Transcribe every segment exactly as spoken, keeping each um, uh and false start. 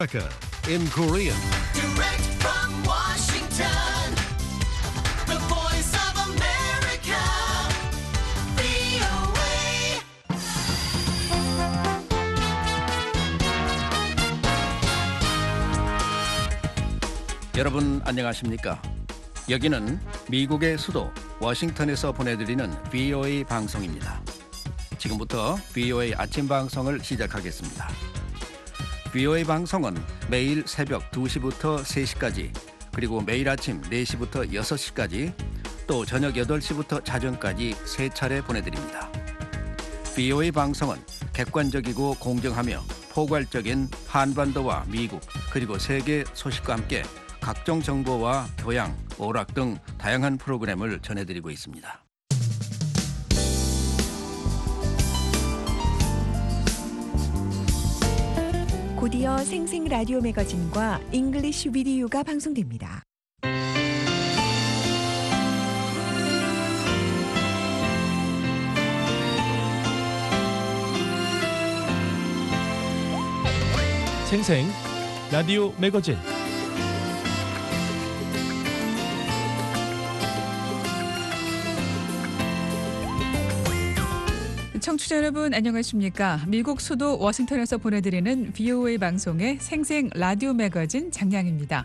America in Korean. Direct from Washington, the voice of America, 브이오에이. 여러분 안녕하십니까? 여기는 미국의 수도 워싱턴에서 보내드리는 브이오에이 방송입니다. 지금부터 브이오에이 아침 방송을 시작하겠습니다. 브이오에이 방송은 매일 새벽 두 시부터 세 시까지, 그리고 매일 아침 네 시부터 여섯 시까지, 또 저녁 여덟 시부터 자정까지 세 차례 보내드립니다. 브이오에이 방송은 객관적이고 공정하며 포괄적인 한반도와 미국 그리고 세계 소식과 함께 각종 정보와 교양, 오락 등 다양한 프로그램을 전해드리고 있습니다. 곧이어 생생 라디오 매거진과 잉글리시 비디오가 방송됩니다. 생생 라디오 매거진. 청취자 여러분 안녕하십니까? 미국 수도 워싱턴에서 보내드리는 브이오에이 방송의 생생 라디오 매거진 장량입니다.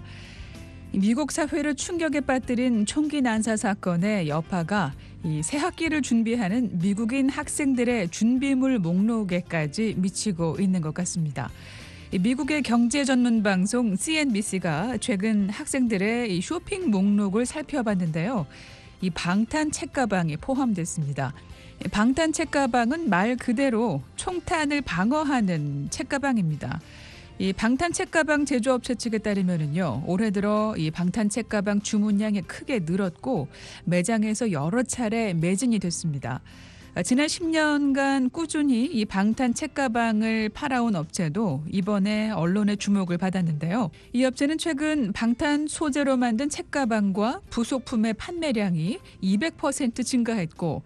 미국 사회를 충격에 빠뜨린 총기 난사 사건의 여파가 이 새 학기를 준비하는 미국인 학생들의 준비물 목록에까지 미치고 있는 것 같습니다. 미국의 경제 전문 방송 씨엔비씨가 최근 학생들의 이 쇼핑 목록을 살펴봤는데요. 이 방탄 책가방이 포함됐습니다. 방탄 책가방은 말 그대로 총탄을 방어하는 책가방입니다. 이 방탄 책가방 제조업체 측에 따르면은요, 올해 들어 이 방탄 책가방 주문량이 크게 늘었고 매장에서 여러 차례 매진이 됐습니다. 지난 십 년간 꾸준히 이 방탄 책가방을 팔아온 업체도 이번에 언론의 주목을 받았는데요. 이 업체는 최근 방탄 소재로 만든 책가방과 부속품의 판매량이 이백 퍼센트 증가했고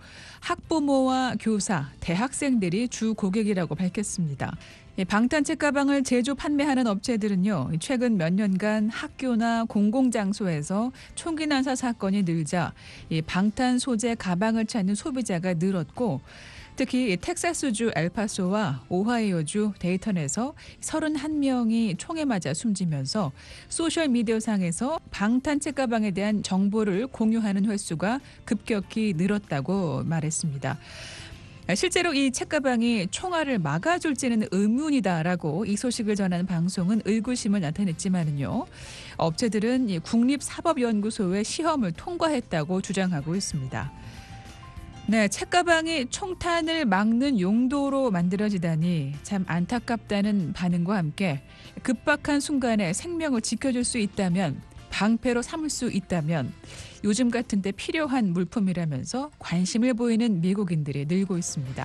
학부모와 교사, 대학생들이 주 고객이라고 밝혔습니다. 방탄 책가방을 제조 판매하는 업체들은요, 최근 몇 년간 학교나 공공장소에서 총기 난사 사건이 늘자 이 방탄 소재 가방을 찾는 소비자가 늘었고, 특히 텍사스주 엘파소와 오하이오주 데이턴에서 서른한 명이 총에 맞아 숨지면서 소셜미디어상에서 방탄 책가방에 대한 정보를 공유하는 횟수가 급격히 늘었다고 말했습니다. 실제로 이 책가방이 총알을 막아줄지는 의문이다라고 이 소식을 전하는 방송은 의구심을 나타냈지만은요, 업체들은 이 국립사법연구소의 시험을 통과했다고 주장하고 있습니다. 네, 책가방이 총탄을 막는 용도로 만들어지다니 참 안타깝다는 반응과 함께 급박한 순간에 생명을 지켜줄 수 있다면, 방패로 삼을 수 있다면 요즘 같은 때 필요한 물품이라면서 관심을 보이는 미국인들이 늘고 있습니다.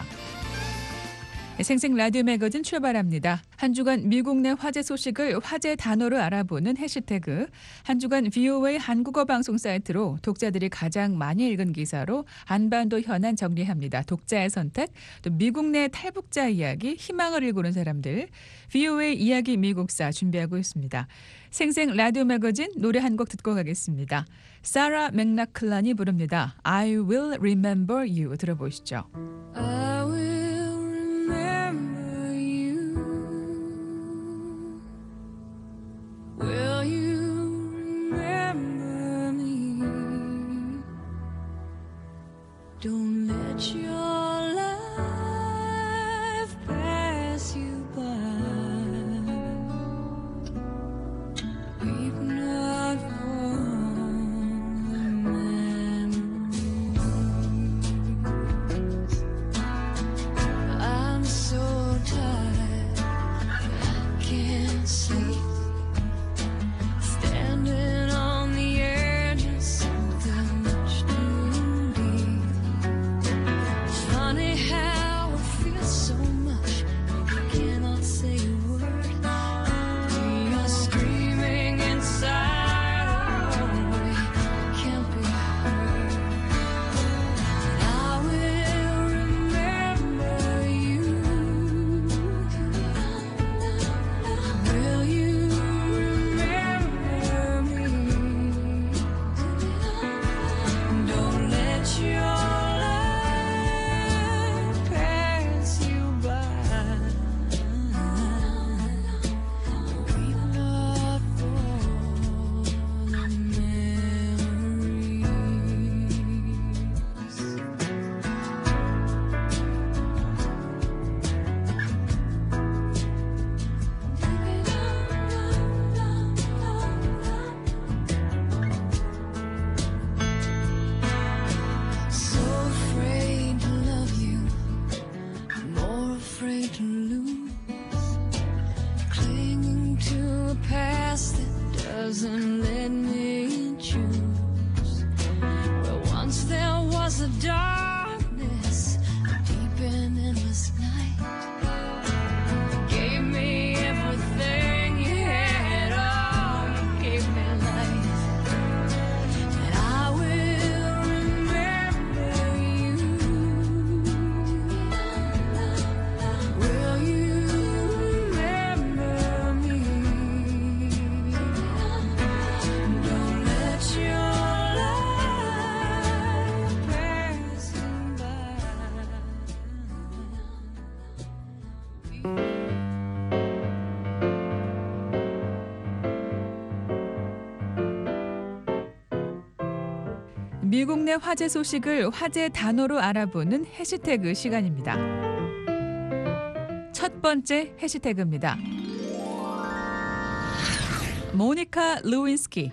생생 라디오 매거진 출발합니다. 한 주간 미국 내 화제 소식을 화제 단어로 알아보는 해시태그, 한 주간 브이오에이 한국어 방송 사이트로 독자들이 가장 많이 읽은 기사로 한반도 현안 정리합니다. 독자의 선택, 또 미국 내 탈북자 이야기, 희망을 일구는 사람들, 브이오에이 이야기 미국사 준비하고 있습니다. 생생 라디오 매거진 노래 한 곡 듣고 가겠습니다. 사라 맥락클란이 부릅니다. I will remember you. 들어보시죠. I will remember you. Will you remember me? Don't let your life pass you by. Weep not for the memories. 미국 내 화제 소식을 화제 단어로 알아보는 해시태그 시간입니다. 첫 번째 해시태그입니다. 모니카 루인스키.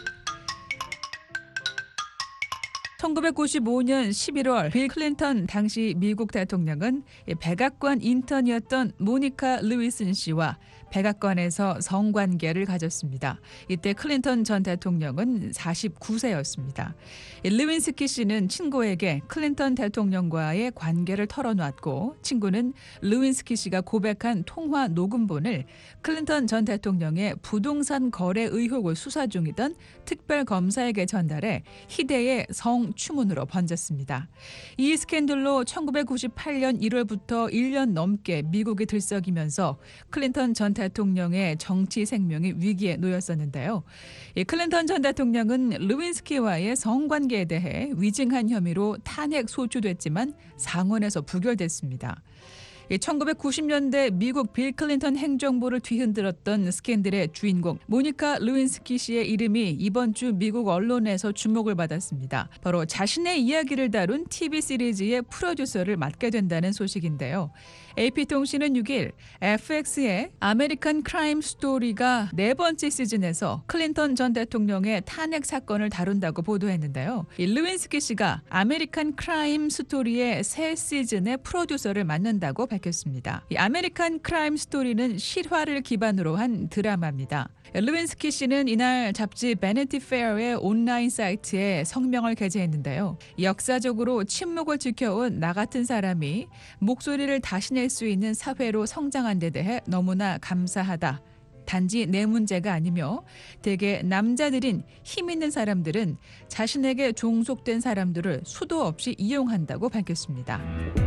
천구백구십오 년 십일월 빌 클린턴 당시 미국 대통령은 백악관 인턴이었던 모니카 루이슨 씨와 백악관에서 성관계를 가졌습니다. 이때 클린턴 전 대통령은 사십구 세였습니다. 루인스키 씨는 친구에게 클린턴 대통령과의 관계를 털어놨고 친구는 루인스키 씨가 고백한 통화 녹음본을 클린턴 전 대통령의 부동산 거래 의혹을 수사 중이던 특별검사에게 전달해 희대의 성추문으로 번졌습니다. 이 스캔들로 천구백구십팔 년 일월부터 일 년 넘게 미국이 들썩이면서 클린턴 전 대통령의 정치 생명이 위기에 놓였었는데요. 이 클린턴 전 대통령은 루인스키와의 성관계에 대해 위증한 혐의로 탄핵 소추됐지만 상원에서 부결됐습니다. 천구백구십 년대 미국 빌 클린턴 행정부를 뒤흔들었던 스캔들의 주인공 모니카 루인스키 씨의 이름이 이번 주 미국 언론에서 주목을 받았습니다. 바로 자신의 이야기를 다룬 티비 시리즈의 프로듀서를 맡게 된다는 소식인데요. 에이피통신은 육 일 에프엑스의 아메리칸 크라임 스토리가 네 번째 시즌에서 클린턴 전 대통령의 탄핵 사건을 다룬다고 보도했는데요. 이 루인스키 씨가 아메리칸 크라임 스토리의 새 시즌의 프로듀서를 맡는다고 밝혔습니다. 이 아메리칸 크라임 스토리는 실화를 기반으로 한 드라마입니다. 루인스키 씨는 이날 잡지 베네티 페어의 온라인 사이트에 성명을 게재했는데요. 역사적으로 침묵을 지켜온 나 같은 사람이 목소리를 다시 낼 수 있는 사회로 성장한 데 대해 너무나 감사하다. 단지 내 문제가 아니며 대개 남자들인 힘 있는 사람들은 자신에게 종속된 사람들을 수도 없이 이용한다고 밝혔습니다.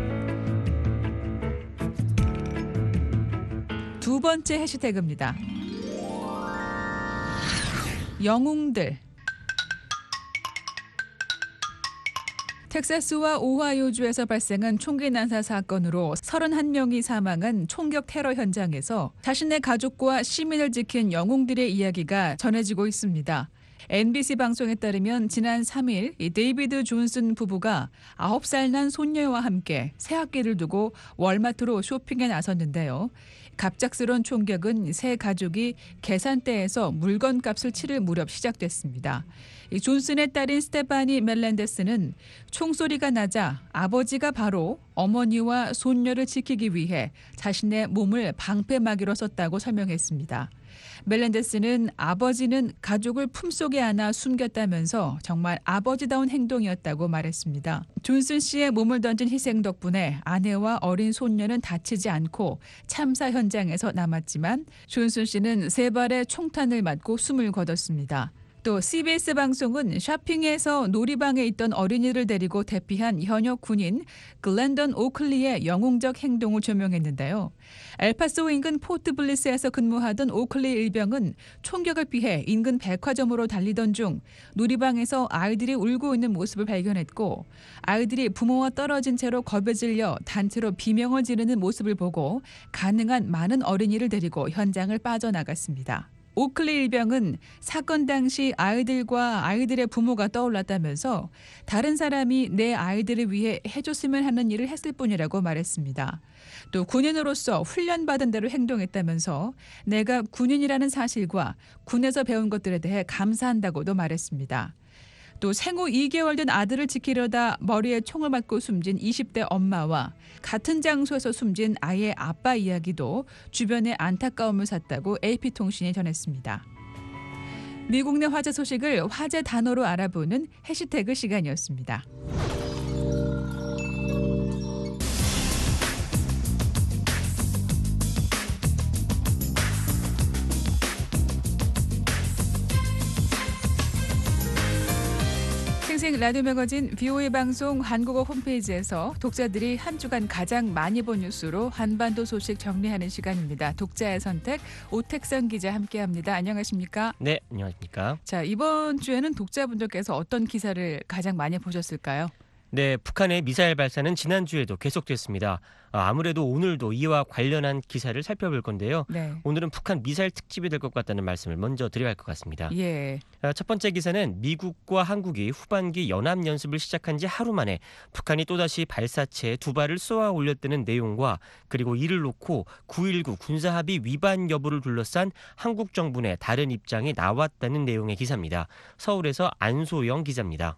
두 번째 해시태그입니다. 영웅들. 텍사스와 오하이오주에서 발생한 총기 난사 사건으로 서른한 명이 사망한 총격 테러 현장에서 자신의 가족과 시민을 지킨 영웅들의 이야기가 전해지고 있습니다. 엔비씨 방송에 따르면 지난 삼 일 이 데이비드 존슨 부부가 아홉 살 난 손녀와 함께 새학기를 두고 월마트로 쇼핑에 나섰는데요. 갑작스러운 총격은 세 가족이 계산대에서 물건값을 치를 무렵 시작됐습니다. 이 존슨의 딸인 스테파니 멜렌데스는 총소리가 나자 아버지가 바로 어머니와 손녀를 지키기 위해 자신의 몸을 방패막이로 썼다고 설명했습니다. 멜렌데스는 아버지는 가족을 품속에 안아 숨겼다면서 정말 아버지다운 행동이었다고 말했습니다. 존슨 씨의 몸을 던진 희생 덕분에 아내와 어린 손녀는 다치지 않고 참사 현장에서 남았지만 존슨 씨는 세 발의 총탄을 맞고 숨을 거뒀습니다. 또 씨비에스 방송은 쇼핑에서 놀이방에 있던 어린이를 데리고 대피한 현역 군인 글렌던 오클리의 영웅적 행동을 조명했는데요. 엘파소 인근 포트 블리스에서 근무하던 오클리 일병은 총격을 피해 인근 백화점으로 달리던 중 놀이방에서 아이들이 울고 있는 모습을 발견했고 아이들이 부모와 떨어진 채로 겁에 질려 단체로 비명을 지르는 모습을 보고 가능한 많은 어린이를 데리고 현장을 빠져나갔습니다. 오클리 일병은 사건 당시 아이들과 아이들의 부모가 떠올랐다면서 다른 사람이 내 아이들을 위해 해줬으면 하는 일을 했을 뿐이라고 말했습니다. 또 군인으로서 훈련받은 대로 행동했다면서 내가 군인이라는 사실과 군에서 배운 것들에 대해 감사한다고도 말했습니다. 또 생후 이 개월 된 아들을 지키려다 머리에 총을 맞고 숨진 이십 대 엄마와 같은 장소에서 숨진 아이의 아빠 이야기도 주변에 안타까움을 샀다고 에이피통신이 전했습니다. 미국 내 화제 소식을 화제 단어로 알아보는 해시태그 시간이었습니다. 생생 라디오 매거진 브이오에이 방송 한국어 홈페이지에서 독자들이 한 주간 가장 많이 본 뉴스로 한반도 소식 정리하는 시간입니다. 독자의 선택 오택선 기자 함께합니다. 안녕하십니까? 네, 안녕하십니까? 자, 이번 주에는 독자분들께서 어떤 기사를 가장 많이 보셨을까요? 네, 북한의 미사일 발사는 지난주에도 계속됐습니다. 아, 아무래도 오늘도 이와 관련한 기사를 살펴볼 건데요. 네. 오늘은 북한 미사일 특집이 될 것 같다는 말씀을 먼저 드려야 할 것 같습니다. 예. 아, 첫 번째 기사는 미국과 한국이 후반기 연합 연습을 시작한 지 하루 만에 북한이 또다시 발사체 두 발을 쏘아 올렸다는 내용과 그리고 이를 놓고 구일구 군사합의 위반 여부를 둘러싼 한국 정부 내 다른 입장이 나왔다는 내용의 기사입니다. 서울에서 안소영 기자입니다.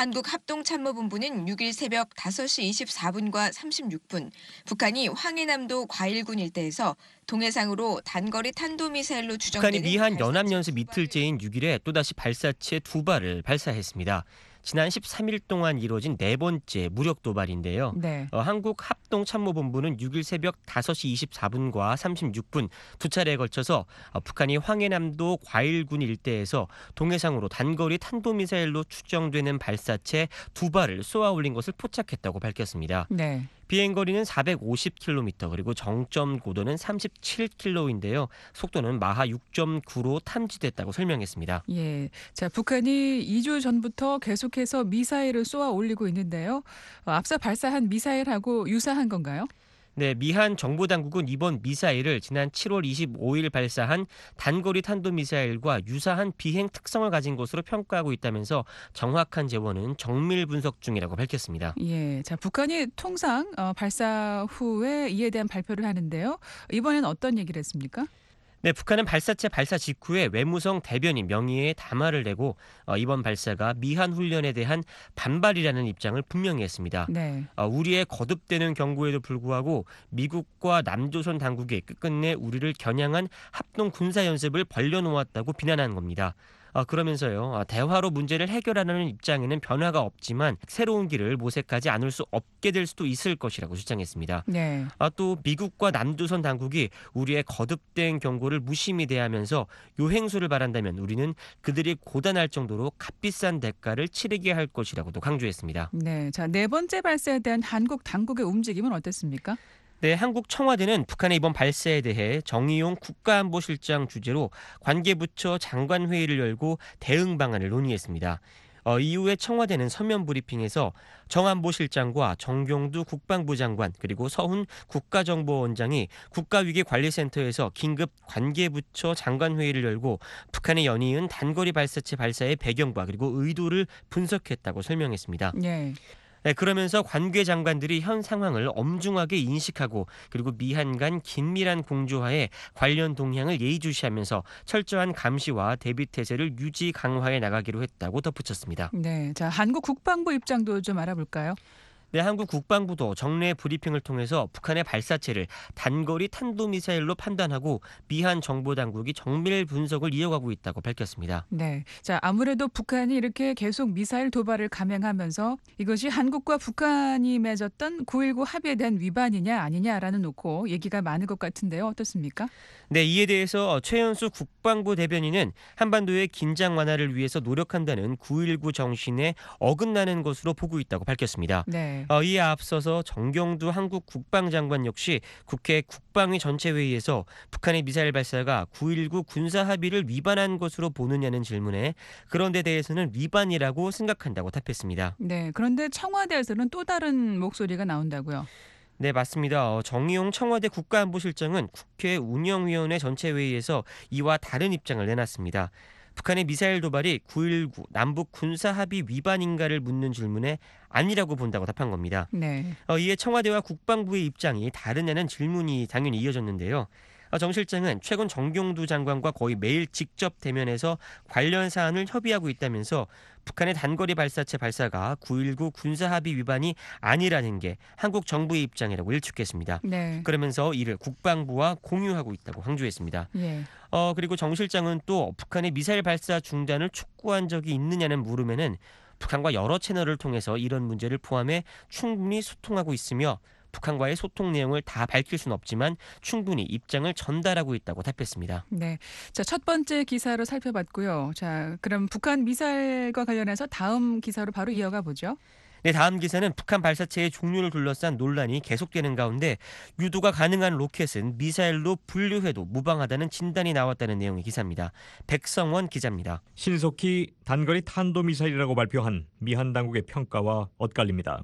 한국합동참모본부는 육 일 새벽 다섯 시 이십사 분과 삼십육 분 북한이 황해남도 과일군 일대에서 동해상으로 단거리 탄도미사일로 추정되는 북한이 미한 연합연습 발사체 이틀째인 육 일에 또다시 발사체 두 발을 발사했습니다. 지난 십삼 일 동안 이루어진 네 번째 무력 도발인데요. 네. 어, 한국합동참모본부는 육 일 새벽 다섯 시 이십사 분과 삼십육 분 두 차례에 걸쳐서 어, 북한이 황해남도 과일군 일대에서 동해상으로 단거리 탄도미사일로 추정되는 발사체 두 발을 쏘아 올린 것을 포착했다고 밝혔습니다. 네. 비행거리는 사백오십 킬로미터 그리고 정점 고도는 삼십칠 킬로미터인데요. 속도는 마하 육 점 구로 탐지됐다고 설명했습니다. 예. 자, 북한이 이 주 전부터 계속해서 미사일을 쏘아 올리고 있는데요. 어, 앞서 발사한 미사일하고 유사한 건가요? 네, 미한 정보당국은 이번 미사일을 지난 칠월 이십오일 발사한 단거리 탄도미사일과 유사한 비행 특성을 가진 것으로 평가하고 있다면서 정확한 재원은 정밀 분석 중이라고 밝혔습니다. 예. 자, 북한이 통상 어, 발사 후에 이에 대한 발표를 하는데요. 이번엔 어떤 얘기를 했습니까? 네, 북한은 발사체 발사 직후에 외무성 대변인 명의의 담화를 내고 어, 이번 발사가 미한 훈련에 대한 반발이라는 입장을 분명히 했습니다. 네. 어, 우리의 거듭되는 경고에도 불구하고 미국과 남조선 당국이 끝끝내 우리를 겨냥한 합동 군사 연습을 벌려놓았다고 비난한 겁니다. 어, 그러면서요, 대화로 문제를 해결하려는 입장에는 변화가 없지만 새로운 길을 모색하지 않을 수 없게 될 수도 있을 것이라고 주장했습니다. 네. 아, 또 미국과 남조선 당국이 우리의 거듭된 경고를 무심히 대하면서 요행수를 바란다면 우리는 그들이 고단할 정도로 값비싼 대가를 치르게 할 것이라고도 강조했습니다. 네. 자, 네 번째 발사에 대한 한국 당국의 움직임은 어땠습니까? 네, 한국 청와대는 북한의 이번 발사에 대해 정의용 국가안보실장 주재로 관계부처 장관회의를 열고 대응 방안을 논의했습니다. 어, 이후에 청와대는 서면 브리핑에서 정안보실장과 정경두 국방부 장관 그리고 서훈 국가정보원장이 국가위기관리센터에서 긴급 관계부처 장관회의를 열고 북한의 연이은 단거리 발사체 발사의 배경과 그리고 의도를 분석했다고 설명했습니다. 네. 네, 그러면서 관계 장관들이 현 상황을 엄중하게 인식하고 그리고 미한 간 긴밀한 공조하에 관련 동향을 예의주시하면서 철저한 감시와 대비 태세를 유지 강화해 나가기로 했다고 덧붙였습니다. 네. 자, 한국 국방부 입장도 좀 알아볼까요? 네, 한국 국방부도 정례 브리핑을 통해서 북한의 발사체를 단거리 탄도미사일로 판단하고 미한 정보당국이 정밀 분석을 이어가고 있다고 밝혔습니다. 네. 자, 아무래도 북한이 이렇게 계속 미사일 도발을 감행하면서 이것이 한국과 북한이 맺었던 구일구 합의에 대한 위반이냐 아니냐라는 놓고 얘기가 많은 것 같은데요. 어떻습니까? 네, 이에 대해서 최연수 국방부 대변인은 한반도의 긴장 완화를 위해서 노력한다는 구일구 정신에 어긋나는 것으로 보고 있다고 밝혔습니다. 네. 어, 이에 앞서서 정경두 한국 국방장관 역시 국회 국방위 전체회의에서 북한의 미사일 발사가 구일구 군사 합의를 위반한 것으로 보느냐는 질문에 그런 데 대해서는 위반이라고 생각한다고 답했습니다. 네. 그런데 청와대에서는 또 다른 목소리가 나온다고요. 네, 맞습니다. 어, 정의용 청와대 국가안보실장은 국회 운영위원회 전체회의에서 이와 다른 입장을 내놨습니다. 북한의 미사일 도발이 구일구 남북 군사합의 위반인가를 묻는 질문에 아니라고 본다고 답한 겁니다. 네. 어, 이에 청와대와 국방부의 입장이 다르냐는 질문이 당연히 이어졌는데요. 어, 정 실장은 최근 정경두 장관과 거의 매일 직접 대면해서 관련 사안을 협의하고 있다면서 북한의 단거리 발사체 발사가 구일구 군사합의 위반이 아니라는 게 한국 정부의 입장이라고 일축했습니다. 네. 그러면서 이를 국방부와 공유하고 있다고 강조했습니다. 예. 어, 그리고 정 실장은 또 북한의 미사일 발사 중단을 촉구한 적이 있느냐는 물음에는 북한과 여러 채널을 통해서 이런 문제를 포함해 충분히 소통하고 있으며 북한과의 소통 내용을 다 밝힐 수는 없지만 충분히 입장을 전달하고 있다고 답했습니다. 네. 자, 첫 번째 기사로 살펴봤고요. 자, 그럼 북한 미사일과 관련해서 다음 기사로 바로 이어가 보죠. 네, 다음 기사는 북한 발사체의 종류를 둘러싼 논란이 계속되는 가운데 유도가 가능한 로켓은 미사일로 분류해도 무방하다는 진단이 나왔다는 내용의 기사입니다. 백성원 기자입니다. 신속히 단거리 탄도미사일이라고 발표한 미한 당국의 평가와 엇갈립니다.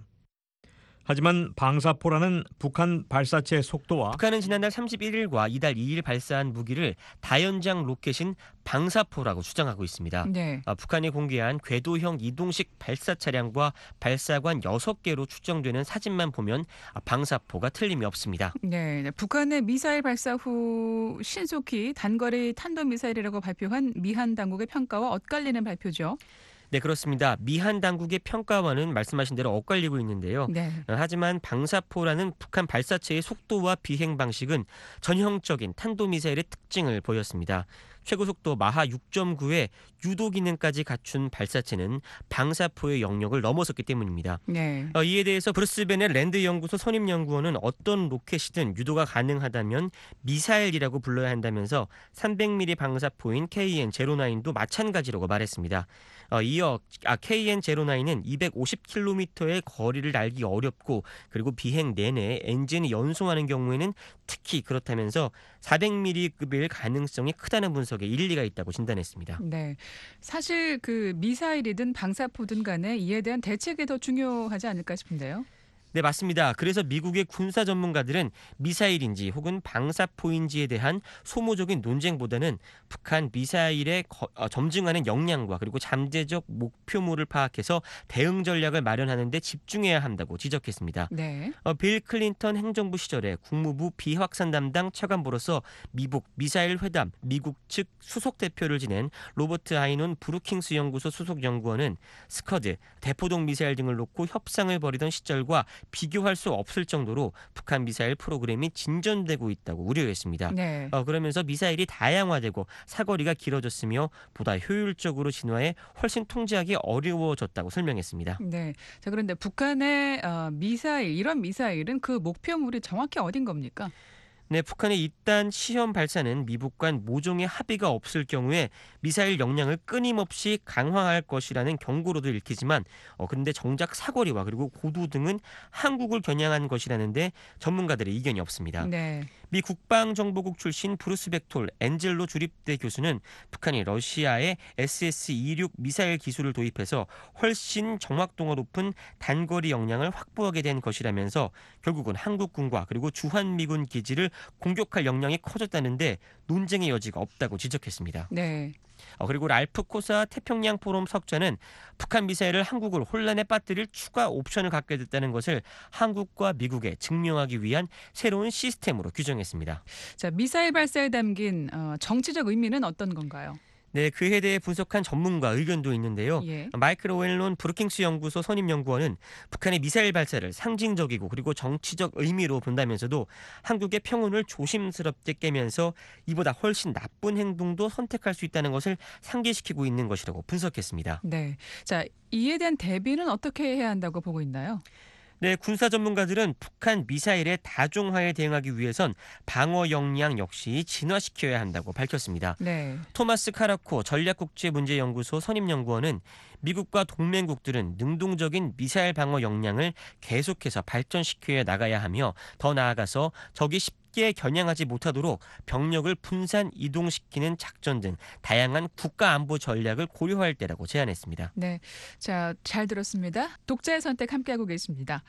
하지만 방사포라는 북한 발사체의 속도와 북한은 지난달 삼십일일과 이달 이일 발사한 무기를 다연장 로켓인 방사포라고 주장하고 있습니다. 네. 아, 북한이 공개한 궤도형 이동식 발사 차량과 발사관 여섯 개로 추정되는 사진만 보면 아, 방사포가 틀림이 없습니다. 네, 북한의 미사일 발사 후 신속히 단거리 탄도미사일이라고 발표한 미한 당국의 평가와 엇갈리는 발표죠. 네, 그렇습니다. 미한 당국의 평가와는 말씀하신 대로 엇갈리고 있는데요. 네. 어, 하지만 방사포라는 북한 발사체의 속도와 비행 방식은 전형적인 탄도미사일의 특징을 보였습니다. 최고 속도 마하 육 점 구의 유도 기능까지 갖춘 발사체는 방사포의 영역을 넘어섰기 때문입니다. 네. 어, 이에 대해서 브루스 베넷 랜드 연구소 선임 연구원은 어떤 로켓이든 유도가 가능하다면 미사일이라고 불러야 한다면서 삼백 밀리미터 방사포인 케이엔 제로나인도 마찬가지라고 말했습니다. 어, 이어 아, 케이엔 제로나인은 이백오십 킬로미터의 거리를 날기 어렵고 그리고 비행 내내 엔진이 연소하는 경우에는 특히 그렇다면서 사백 밀리미터급일 가능성이 크다는 분석에 일리가 있다고 진단했습니다. 네. 사실 그 미사일이든 방사포든 간에 이에 대한 대책이 더 중요하지 않을까 싶은데요. 네, 맞습니다. 그래서 미국의 군사 전문가들은 미사일인지 혹은 방사포인지에 대한 소모적인 논쟁보다는 북한 미사일의 거, 어, 점증하는 역량과 그리고 잠재적 목표물을 파악해서 대응 전략을 마련하는 데 집중해야 한다고 지적했습니다. 네. 어, 빌 클린턴 행정부 시절에 국무부 비확산 담당 차관보로서 미북 미사일 회담 미국 측 수석 대표를 지낸 로버트 아이논 브루킹스 연구소 수석 연구원은 스커드, 대포동 미사일 등을 놓고 협상을 벌이던 시절과 비교할 수 없을 정도로 북한 미사일 프로그램이 진전되고 있다고 우려했습니다. 네. 어, 그러면서 미사일이 다양화되고 사거리가 길어졌으며 보다 효율적으로 진화해 훨씬 통제하기 어려워졌다고 설명했습니다. 네. 자, 그런데 북한의 어, 미사일, 이런 미사일은 그 목표물이 정확히 어딘 겁니까? 네, 북한의 이딴 시험 발사는 미북 간 모종의 합의가 없을 경우에 미사일 역량을 끊임없이 강화할 것이라는 경고로도 읽히지만 어, 그런데 정작 사거리와 그리고 고도 등은 한국을 겨냥한 것이라는데 전문가들의 이견이 없습니다. 네. 미 국방정보국 출신 브루스 벡톨 엔젤로 주립대 교수는 북한이 러시아의 에스에스 이십육 미사일 기술을 도입해서 훨씬 정확도가 높은 단거리 역량을 확보하게 된 것이라면서 결국은 한국군과 그리고 주한미군 기지를 공격할 역량이 커졌다는데 논쟁의 여지가 없다고 지적했습니다. 네. 어, 그리고 랄프 코사 태평양 포럼 석좌는 북한 미사일을 한국을 혼란에 빠뜨릴 추가 옵션을 갖게 됐다는 것을 한국과 미국에 증명하기 위한 새로운 시스템으로 규정했습니다. 자, 미사일 발사에 담긴 어, 정치적 의미는 어떤 건가요? 네, 그에 대해 분석한 전문가 의견도 있는데요. 예. 마이클 오웰론 브루킹스 연구소 선임 연구원은 북한의 미사일 발사를 상징적이고 그리고 정치적 의미로 본다면서도 한국의 평온을 조심스럽게 깨면서 이보다 훨씬 나쁜 행동도 선택할 수 있다는 것을 상기시키고 있는 것이라고 분석했습니다. 네. 자, 이에 대한 대비는 어떻게 해야 한다고 보고 있나요? 네, 군사 전문가들은 북한 미사일의 다종화에 대응하기 위해선 방어 역량 역시 진화시켜야 한다고 밝혔습니다. 네. 토마스 카라코 전략국제문제연구소 선임연구원은 미국과 동맹국들은 능동적인 미사일 방어 역량을 계속해서 발전시켜 나가야 하며 더 나아가서 적이 쉽게 겨냥하지 못하도록 병력을 분산 이동시키는 작전 등 다양한 국가 안보 전략을 고려할 때라고 제안했습니다. 네. 자, 잘 들었습니다. 독자의 선택 함께하고 계십니다.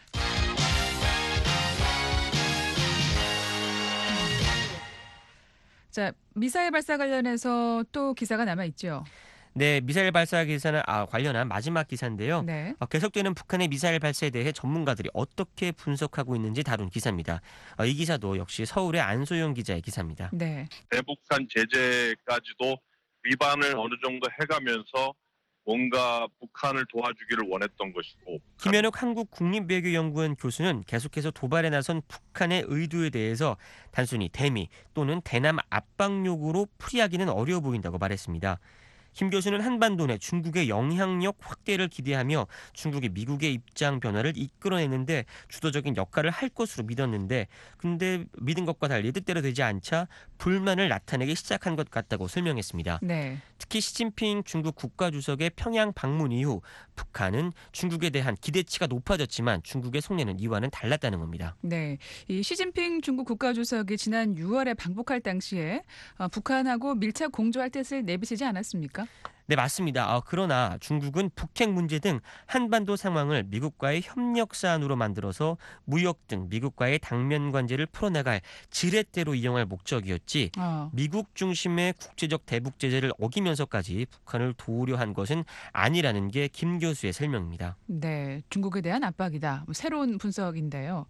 자, 미사일 발사 관련해서 또 기사가 남아 있죠. 네, 미사일 발사 기사는 아, 관련한 마지막 기사인데요. 네. 어, 계속되는 북한의 미사일 발사에 대해 전문가들이 어떻게 분석하고 있는지 다룬 기사입니다. 어, 이 기사도 역시 서울의 안소영 기자의 기사입니다. 네. 대북한 제재까지도 위반을 어느 정도 해가면서 뭔가 북한을 도와주기를 원했던 것이고. 김현욱 한국국립외교연구원 교수는 계속해서 도발에 나선 북한의 의도에 대해서 단순히 대미 또는 대남 압박욕으로 풀이하기는 어려워 보인다고 말했습니다. 김 교수는 한반도 내 중국의 영향력 확대를 기대하며 중국이 미국의 입장 변화를 이끌어내는데 주도적인 역할을 할 것으로 믿었는데 근데 믿은 것과 달리 뜻대로 되지 않자 불만을 나타내기 시작한 것 같다고 설명했습니다. 네. 특히 시진핑 중국 국가주석의 평양 방문 이후 북한은 중국에 대한 기대치가 높아졌지만 중국의 속내는 이와는 달랐다는 겁니다. 네, 이 시진핑 중국 국가주석이 지난 유월에 방북할 당시에 어, 북한하고 밀착 공조할 뜻을 내비치지 않았습니까? 네, 맞습니다. 어, 그러나 중국은 북핵 문제 등 한반도 상황을 미국과의 협력 사안으로 만들어서 무역 등 미국과의 당면 관계를 풀어나갈 지렛대로 이용할 목적이었지 어. 미국 중심의 국제적 대북 제재를 어기면서까지 북한을 도우려 한 것은 아니라는 게 김 교수의 설명입니다. 네, 중국에 대한 압박이다. 뭐 새로운 분석인데요.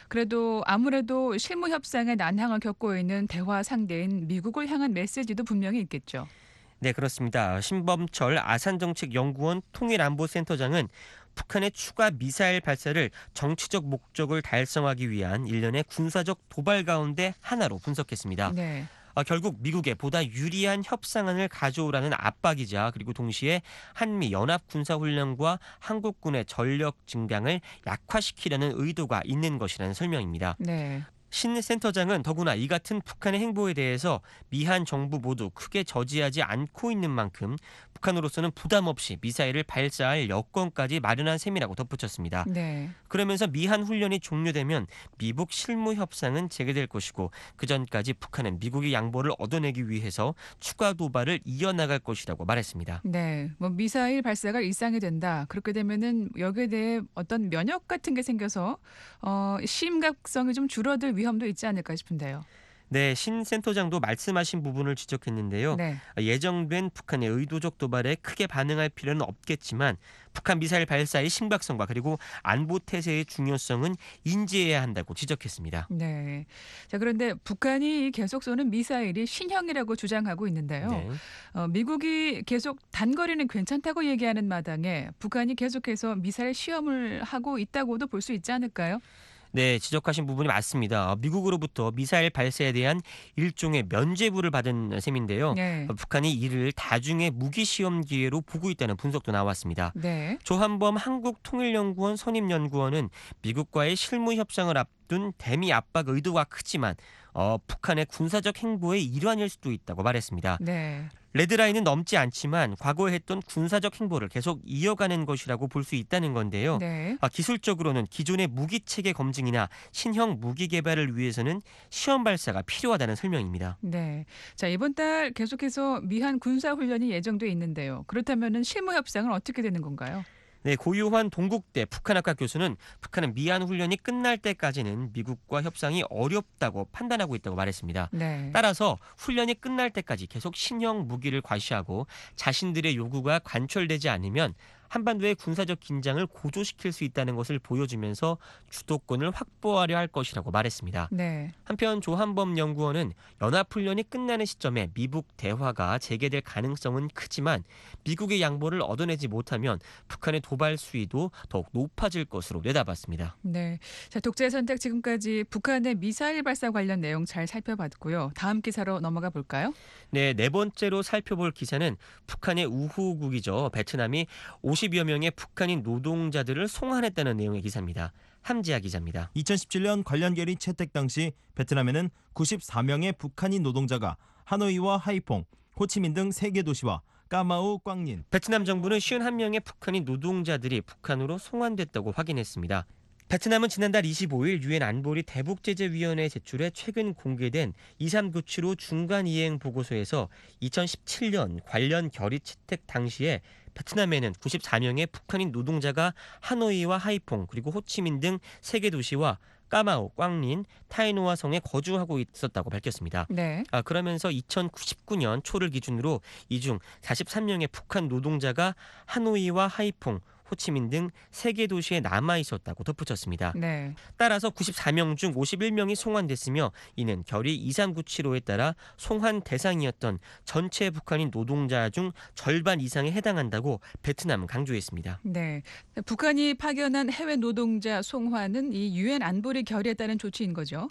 그래도 아무래도 실무 협상의 난항을 겪고 있는 대화 상대인 미국을 향한 메시지도 분명히 있겠죠. 네, 그렇습니다. 신범철 아산정책연구원 통일안보센터장은 북한의 추가 미사일 발사를 정치적 목적을 달성하기 위한 일련의 군사적 도발 가운데 하나로 분석했습니다. 네. 아, 결국 미국에 보다 유리한 협상안을 가져오라는 압박이자 그리고 동시에 한미 연합 군사훈련과 한국군의 전력 증강을 약화시키려는 의도가 있는 것이라는 설명입니다. 네. 신 센터장은 더구나 이 같은 북한의 행보에 대해서 미한 정부 모두 크게 저지하지 않고 있는 만큼 북한으로서는 부담 없이 미사일을 발사할 여건까지 마련한 셈이라고 덧붙였습니다. 네. 그러면서 미한 훈련이 종료되면 미북 실무 협상은 재개될 것이고 그 전까지 북한은 미국의 양보를 얻어내기 위해서 추가 도발을 이어나갈 것이라고 말했습니다. 네, 뭐 미사일 발사가 일상이 된다. 그렇게 되면은 여기에 대해 어떤 면역 같은 게 생겨서 어, 심각성이 좀 줄어들 위험도 있지 않을까 싶은데요. 네, 신 센터장도 말씀하신 부분을 지적했는데요. 네. 예정된 북한의 의도적 도발에 크게 반응할 필요는 없겠지만 북한 미사일 발사의 심각성과 그리고 안보 태세의 중요성은 인지해야 한다고 지적했습니다. 네. 자, 그런데 북한이 계속 쏘는 미사일이 신형이라고 주장하고 있는데요. 네. 어, 미국이 계속 단거리는 괜찮다고 얘기하는 마당에 북한이 계속해서 미사일 시험을 하고 있다고도 볼 수 있지 않을까요? 네, 지적하신 부분이 맞습니다. 미국으로부터 미사일 발사에 대한 일종의 면죄부를 받은 셈인데요. 네. 북한이 이를 다중의 무기 시험 기회로 보고 있다는 분석도 나왔습니다. 네. 조한범 한국통일연구원 선임연구원은 미국과의 실무 협상을 앞둔 대미 압박 의도가 크지만 어, 북한의 군사적 행보의 일환일 수도 있다고 말했습니다. 네. 레드라인은 넘지 않지만 과거에 했던 군사적 행보를 계속 이어가는 것이라고 볼 수 있다는 건데요. 네. 아, 기술적으로는 기존의 무기 체계 검증이나 신형 무기 개발을 위해서는 시험 발사가 필요하다는 설명입니다. 네. 자, 이번 달 계속해서 미한 군사 훈련이 예정돼 있는데요. 그렇다면은 실무 협상은 어떻게 되는 건가요? 네, 고유환 동국대 북한학과 교수는 북한은 미한 훈련이 끝날 때까지는 미국과 협상이 어렵다고 판단하고 있다고 말했습니다. 네. 따라서 훈련이 끝날 때까지 계속 신형 무기를 과시하고 자신들의 요구가 관철되지 않으면 한반도의 군사적 긴장을 고조시킬 수 있다는 것을 보여주면서 주도권을 확보하려 할 것이라고 말했습니다. 네. 한편 조한범 연구원은 연합훈련이 끝나는 시점에 미북 대화가 재개될 가능성은 크지만 미국의 양보를 얻어내지 못하면 북한의 도발 수위도 더욱 높아질 것으로 내다봤습니다. 네. 자, 독자의 선택 지금까지 북한의 미사일 발사 관련 내용 잘 살펴봤고요. 다음 기사로 넘어가 볼까요? 네, 네 번째로 살펴볼 기사는 북한의 우호국이죠. 베트남이 오십여 명의 북한인 노동자들을 송환했다는 내용의 기사입니다. 함지아 기자입니다. 이천십칠 년 관련 결의 채택 당시 베트남에는 구십사 명의 북한인 노동자가 하노이와 하이퐁, 호치민 등 세 개 도시와 까마우, 꽝닌. 베트남 정부는 오십일 명의 북한인 노동자들이 북한으로 송환됐다고 확인했습니다. 베트남은 지난달 이십오일 유엔 안보리 대북제재위원회에 제출해 최근 공개된 이삼구칠오 중간 이행 보고서에서 이천십칠 년 관련 결의 채택 당시에 베트남에는 구십사 명의 북한인 노동자가 하노이와 하이퐁 그리고 호치민 등 세 개 도시와 까마오, 꽝린, 타이노아 성에 거주하고 있었다고 밝혔습니다. 네. 아, 그러면서 이천십구 년 초를 기준으로 이 중 사십삼 명의 북한 노동자가 하노이와 하이퐁, 호치민 등 세 개 도시에 남아 있었다고 덧붙였습니다. 네. 따라서 구십사 명 중 오십일 명이 송환됐으며 이는 결의 이삼구칠오에 따라 송환 대상이었던 전체 북한인 노동자 중 절반 이상에 해당한다고 베트남은 강조했습니다. 네. 북한이 파견한 해외 노동자 송환은 이 유엔 안보리 결의에 따른 조치인 거죠.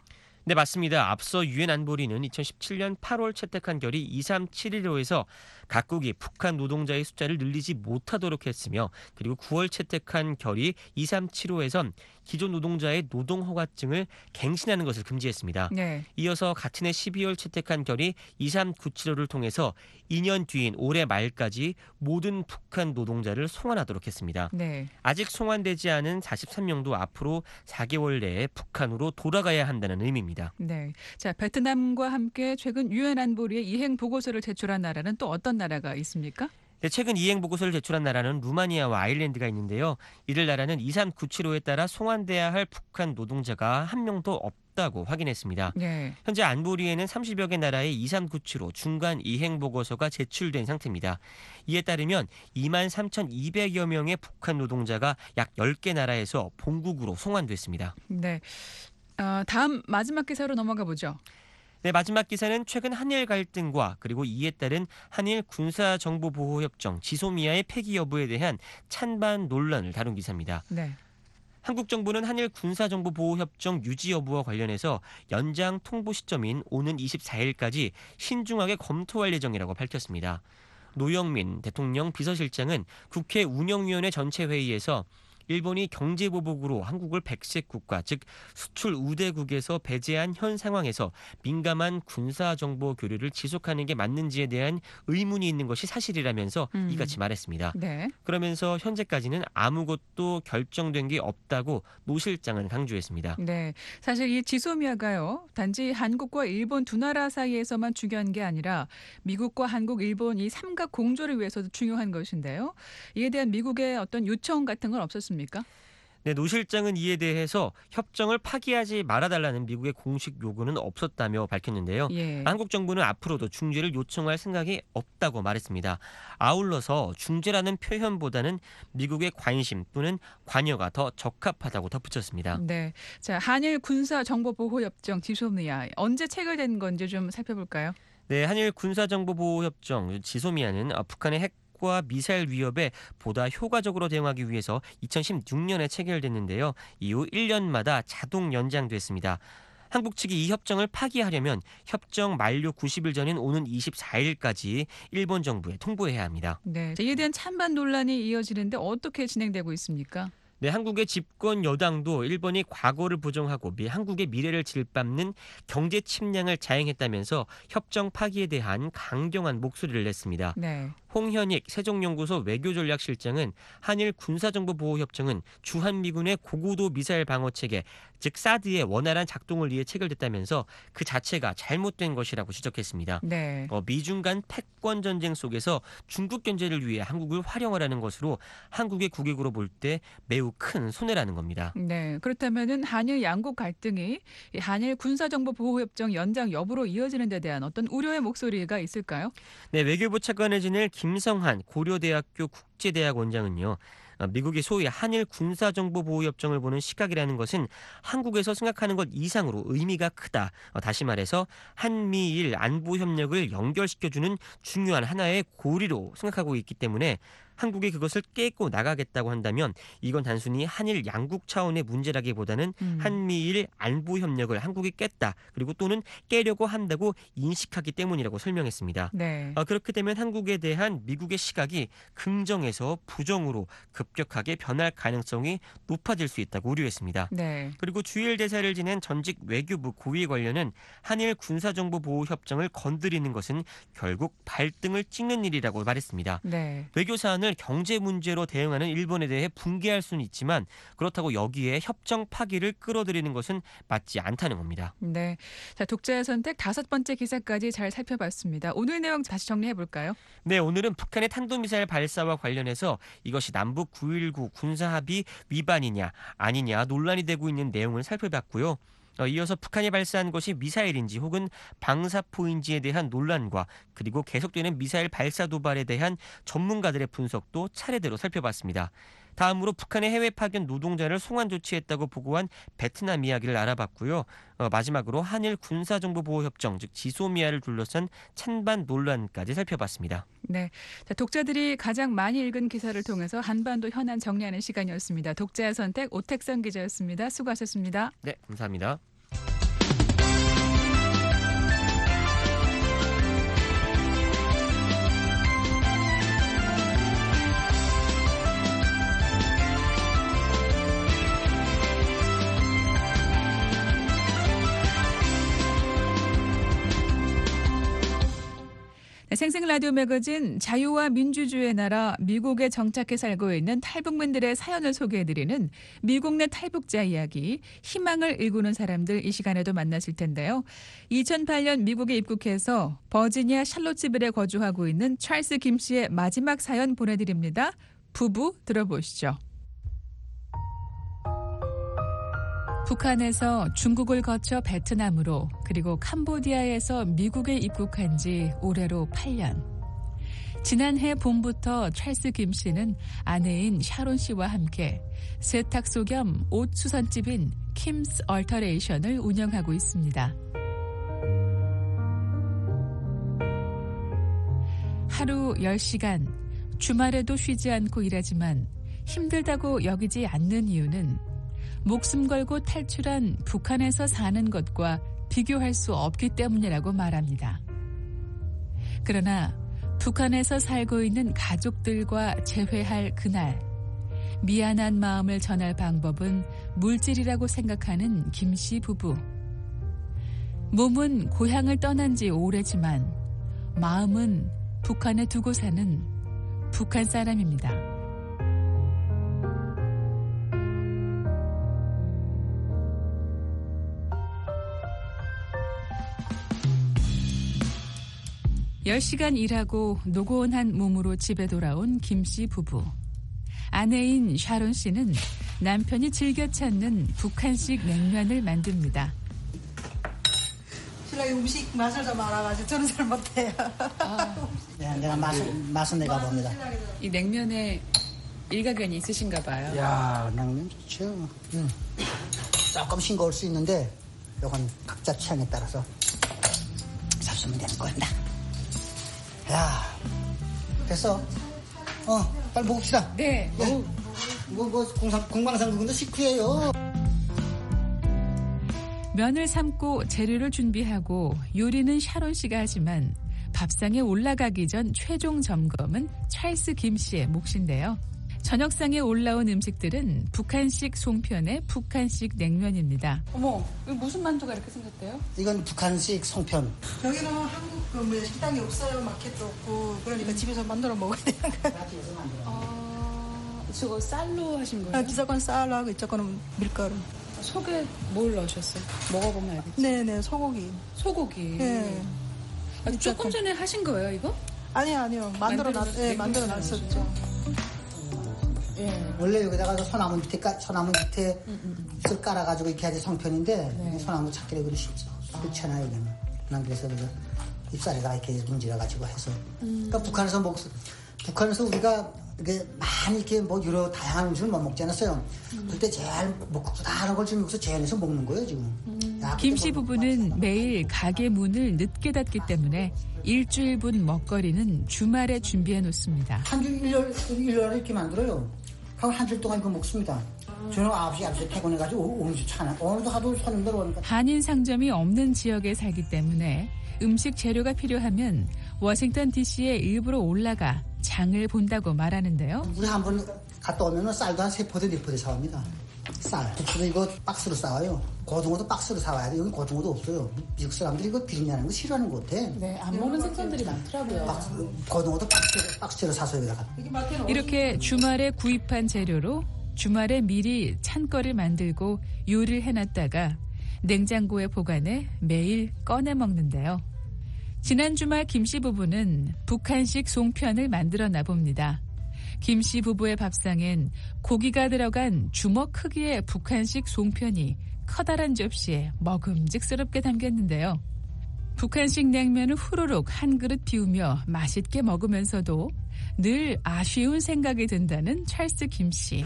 네, 맞습니다. 앞서 유엔 안보리는 이천십칠 년 팔월 채택한 결의 이삼칠일호에서 각국이 북한 노동자의 숫자를 늘리지 못하도록 했으며 그리고 구월 채택한 결의 이삼칠오에선 기존 노동자의 노동 허가증을 갱신하는 것을 금지했습니다. 네. 이어서 같은 해 십이월 채택한 결의 이삼구칠호를 통해서 이 년 뒤인 올해 말까지 모든 북한 노동자를 송환하도록 했습니다. 네. 아직 송환되지 않은 사십삼 명도 앞으로 사 개월 내에 북한으로 돌아가야 한다는 의미입니다. 네. 자, 베트남과 함께 최근 유엔 안보리에 이행 보고서를 제출한 나라는 또 어떤 나라가 있습니까? 네, 최근 이행 보고서를 제출한 나라는 루마니아와 아일랜드가 있는데요. 이들 나라는 이삼구칠호에 따라 송환돼야 할 북한 노동자가 한 명도 없다고 확인했습니다. 네. 현재 안보리에는 삼십여 개 나라의 이삼구칠호 중간 이행 보고서가 제출된 상태입니다. 이에 따르면 이만 삼천이백여 명의 북한 노동자가 약 열 개 나라에서 본국으로 송환됐습니다. 네. 어, 다음 마지막 기사로 넘어가 보죠. 네, 마지막 기사는 최근 한일 갈등과 그리고 이에 따른 한일 군사정보보호협정 지소미아의 폐기 여부에 대한 찬반 논란을 다룬 기사입니다. 네. 한국 정부는 한일 군사정보보호협정 유지 여부와 관련해서 연장 통보 시점인 오는 이십사일까지 신중하게 검토할 예정이라고 밝혔습니다. 노영민 대통령 비서실장은 국회 운영위원회 전체 회의에서 일본이 경제보복으로 한국을 백색 국가, 즉 수출 우대국에서 배제한 현 상황에서 민감한 군사정보 교류를 지속하는 게 맞는지에 대한 의문이 있는 것이 사실이라면서 음. 이같이 말했습니다. 네. 그러면서 현재까지는 아무것도 결정된 게 없다고 노 실장은 강조했습니다. 네. 사실 이 지소미아가요. 단지 한국과 일본 두 나라 사이에서만 중요한 게 아니라 미국과 한국, 일본 이 삼각 공조를 위해서도 중요한 것인데요. 이에 대한 미국의 어떤 요청 같은 건 없었습니까? 네, 노 실장은 이에 대해서 협정을 파기하지 말아달라는 미국의 공식 요구는 없었다며 밝혔는데요. 예. 한국 정부는 앞으로도 중재를 요청할 생각이 없다고 말했습니다. 아울러서 중재라는 표현보다는 미국의 관심 또는 관여가 더 적합하다고 덧붙였습니다. 네. 자, 한일 군사 정보 보호 협정 지소미아 언제 체결된 건지 좀 살펴볼까요? 네, 한일 군사정보보호협정 지소미아는 북한의 핵 과 미사일 위협에 보다 효과적으로 대응하기 위해서 이천십육 년에 체결됐는데요. 이후 일 년마다 자동 연장됐습니다. 한국 측이 이 협정을 파기하려면 협정 만료 구십 일 전인 오는 이십사일까지 일본 정부에 통보해야 합니다. 네. 자, 이에 대한 찬반 논란이 이어지는데 어떻게 진행되고 있습니까? 네, 한국의 집권 여당도 일본이 과거를 부정하고 미 한국의 미래를 질밟는 경제 침략을 자행했다면서 협정 파기에 대한 강경한 목소리를 냈습니다. 네. 홍현익 세종연구소 외교전략실장은 한일 군사정보보호협정은 주한미군의 고고도 미사일 방어체계, 즉 사드의 원활한 작동을 위해 체결됐다면서 그 자체가 잘못된 것이라고 지적했습니다. 네. 어, 미중 간 패권 전쟁 속에서 중국 견제를 위해 한국을 활용하라는 것으로 한국의 국익으로 볼 때 매우 큰 손해라는 겁니다. 네. 그렇다면은 한일 양국 갈등이 이 한일 군사정보 보호협정 연장 여부로 이어지는 데 대한 어떤 우려의 목소리가 있을까요? 네, 외교부 차관을 지낼 김성한 고려대학교 국제대학 원장은요. 미국이 소위 한일 군사정보보호협정을 보는 시각이라는 것은 한국에서 생각하는 것 이상으로 의미가 크다. 다시 말해서 한미일 안보협력을 연결시켜주는 중요한 하나의 고리로 생각하고 있기 때문에 한국이 그것을 깨고 나가겠다고 한다면 이건 단순히 한일 양국 차원의 문제라기보다는 음. 한미일 안보협력을 한국이 깼다. 그리고 또는 깨려고 한다고 인식하기 때문이라고 설명했습니다. 네. 어, 그렇게 되면 한국에 대한 미국의 시각이 긍정에서 부정으로 급격하게 변할 가능성이 높아질 수 있다고 우려했습니다. 네. 그리고 주일 대사를 지낸 전직 외교부 고위 관련은 한일 군사정보보호협정을 건드리는 것은 결국 발등을 찍는 일이라고 말했습니다. 네. 외교 사안을 경제 문제로 대응하는 일본에 대해 붕괴할 수는 있지만 그렇다고 여기에 협정 파기를 끌어들이는 것은 맞지 않다는 겁니다. 네. 자, 독자의 선택 다섯 번째 기사까지 잘 살펴봤습니다. 오늘 내용 다시 정리해 볼까요? 네, 오늘은 북한의 탄도미사일 발사와 관련해서 이것이 남북 구일구 군사합의 위반이냐 아니냐 논란이 되고 있는 내용을 살펴봤고요. 어, 이어서 북한이 발사한 것이 미사일인지 혹은 방사포인지에 대한 논란과 그리고 계속되는 미사일 발사 도발에 대한 전문가들의 분석도 차례대로 살펴봤습니다. 다음으로 북한의 해외 파견 노동자를 송환 조치했다고 보고한 베트남 이야기를 알아봤고요. 어, 마지막으로 한일 군사정보보호협정 즉 지소미아를 둘러싼 찬반 논란까지 살펴봤습니다. 네. 자, 독자들이 가장 많이 읽은 기사를 통해서 한반도 현안 정리하는 시간이었습니다. 독자의 선택 오택선 기자였습니다. 수고하셨습니다. 네, 감사합니다. 생생 라디오 매거진 자유와 민주주의의 나라 미국에 정착해 살고 있는 탈북민들의 사연을 소개해드리는 미국 내 탈북자 이야기, 희망을 일구는 사람들 이 시간에도 만나실 텐데요. 이천팔 년 미국에 입국해서 버지니아 샬롯츠빌에 거주하고 있는 찰스 김 씨의 마지막 사연 보내드립니다. 부부 들어보시죠. 북한에서 중국을 거쳐 베트남으로 그리고 캄보디아에서 미국에 입국한 지 올해로 팔 년. 지난해 봄부터 찰스 김 씨는 아내인 샤론 씨와 함께 세탁소 겸 옷 수선집인 킴스 얼터레이션을 운영하고 있습니다. 하루 열 시간, 주말에도 쉬지 않고 일하지만 힘들다고 여기지 않는 이유는 목숨 걸고 탈출한 북한에서 사는 것과 비교할 수 없기 때문이라고 말합니다. 그러나 북한에서 살고 있는 가족들과 재회할 그날, 미안한 마음을 전할 방법은 물질이라고 생각하는 김 씨 부부. 몸은 고향을 떠난 지 오래지만 마음은 북한에 두고 사는 북한 사람입니다. 열 시간 일하고 노곤한 몸으로 집에 돌아온 김 씨 부부. 아내인 샤론 씨는 남편이 즐겨 찾는 북한식 냉면을 만듭니다. 신랑이 음식 맛을 좀 알아가지고 저는 잘 못해요. 아. 네, 내가 맛은, 맛은 내가 봅니다. 이 냉면에 일가견이 있으신가 봐요. 야, 냉면 좋죠. 음. 조금 싱거울 수 있는데 이건 각자 취향에 따라서 잡수면 되는 거입니다. 야, 됐어. 어, 빨리 먹읍시다. 네. 네. 뭐, 뭐, 공상, 공방상국인도 식후예요. 면을 삶고 재료를 준비하고 요리는 샤론 씨가 하지만 밥상에 올라가기 전 최종 점검은 찰스 김 씨의 몫인데요. 저녁상에 올라온 음식들은 북한식 송편에 북한식 냉면입니다. 어머, 이거 무슨 만두가 이렇게 생겼대요? 이건 북한식 송편. 여기는 한국 그 뭐 식당이 없어요. 마켓도 없고. 그러니까 집에서 만들어 먹어야 되는 거예요. 아, 저거 쌀로 하신 거예요? 아, 저건 쌀하고 저거는 밀가루. 속에 뭘 넣으셨어요? 먹어보면 알겠지? 네네, 소고기. 소고기. 네. 아, 조금 전에 하신 거예요, 이거? 아니요, 아니요. 만들어 놨, 네, 만들어 놨었죠. 예. 원래 여기다가 소나무 밑에 까, 소나무 밑에 술 깔아가지고 이렇게 하지 송편인데 네. 소나무 찾기를 그리 쉽죠. 그렇잖아요, 여기는. 난 그래서 그래서 잎사리에다가 이렇게 문질러가지고 해서. 음. 그러니까 북한에서 먹, 북한에서 우리가 이렇게 많이 이렇게 뭐 여러 다양한 음식을 못 먹지 않았어요. 음. 그때 제일 먹고 다 하는 걸 지금 여기서 재현해서 먹는 거예요, 지금. 음. 김 씨 부부는 매일 가게 문을 늦게 닫기 때문에 일주일분 먹거리는 주말에 준비해 놓습니다. 한 주 일월, 일월에 이렇게 만들어요. 하고 한 줄 동안 이거 먹습니다. 저는 아홉 시, 아홉 시에 퇴근해가지고 오는 주 차나. 오늘도 하도 손님들 오니까. 한인 상점이 없는 지역에 살기 때문에 음식 재료가 필요하면 워싱턴 디씨에 일부러 올라가 장을 본다고 말하는데요. 우리 한 번 갔다 오면 쌀도 한 세 포대, 네 포대 사옵니다. 쌀. 국수도 이거 박스로 싸와요. 고등어도 박스로 사와야 돼. 여기 고등어도 없어요. 미국 사람들이 이거 비린내는 거 싫어하는 것 같아. 네, 안 먹는 생선들이 많더라고요. 박스, 고등어도 박스로, 박스로 사서 여기다가. 이렇게 주말에 구입한 재료로 주말에 미리 찬거를 만들고 요리를 해놨다가 냉장고에 보관해 매일 꺼내 먹는데요. 지난 주말 김 씨 부부는 북한식 송편을 만들었나 봅니다. 김 씨 부부의 밥상엔 고기가 들어간 주먹 크기의 북한식 송편이 커다란 접시에 먹음직스럽게 담겼는데요. 북한식 냉면을 후루룩 한 그릇 비우며 맛있게 먹으면서도 늘 아쉬운 생각이 든다는 찰스 김 씨.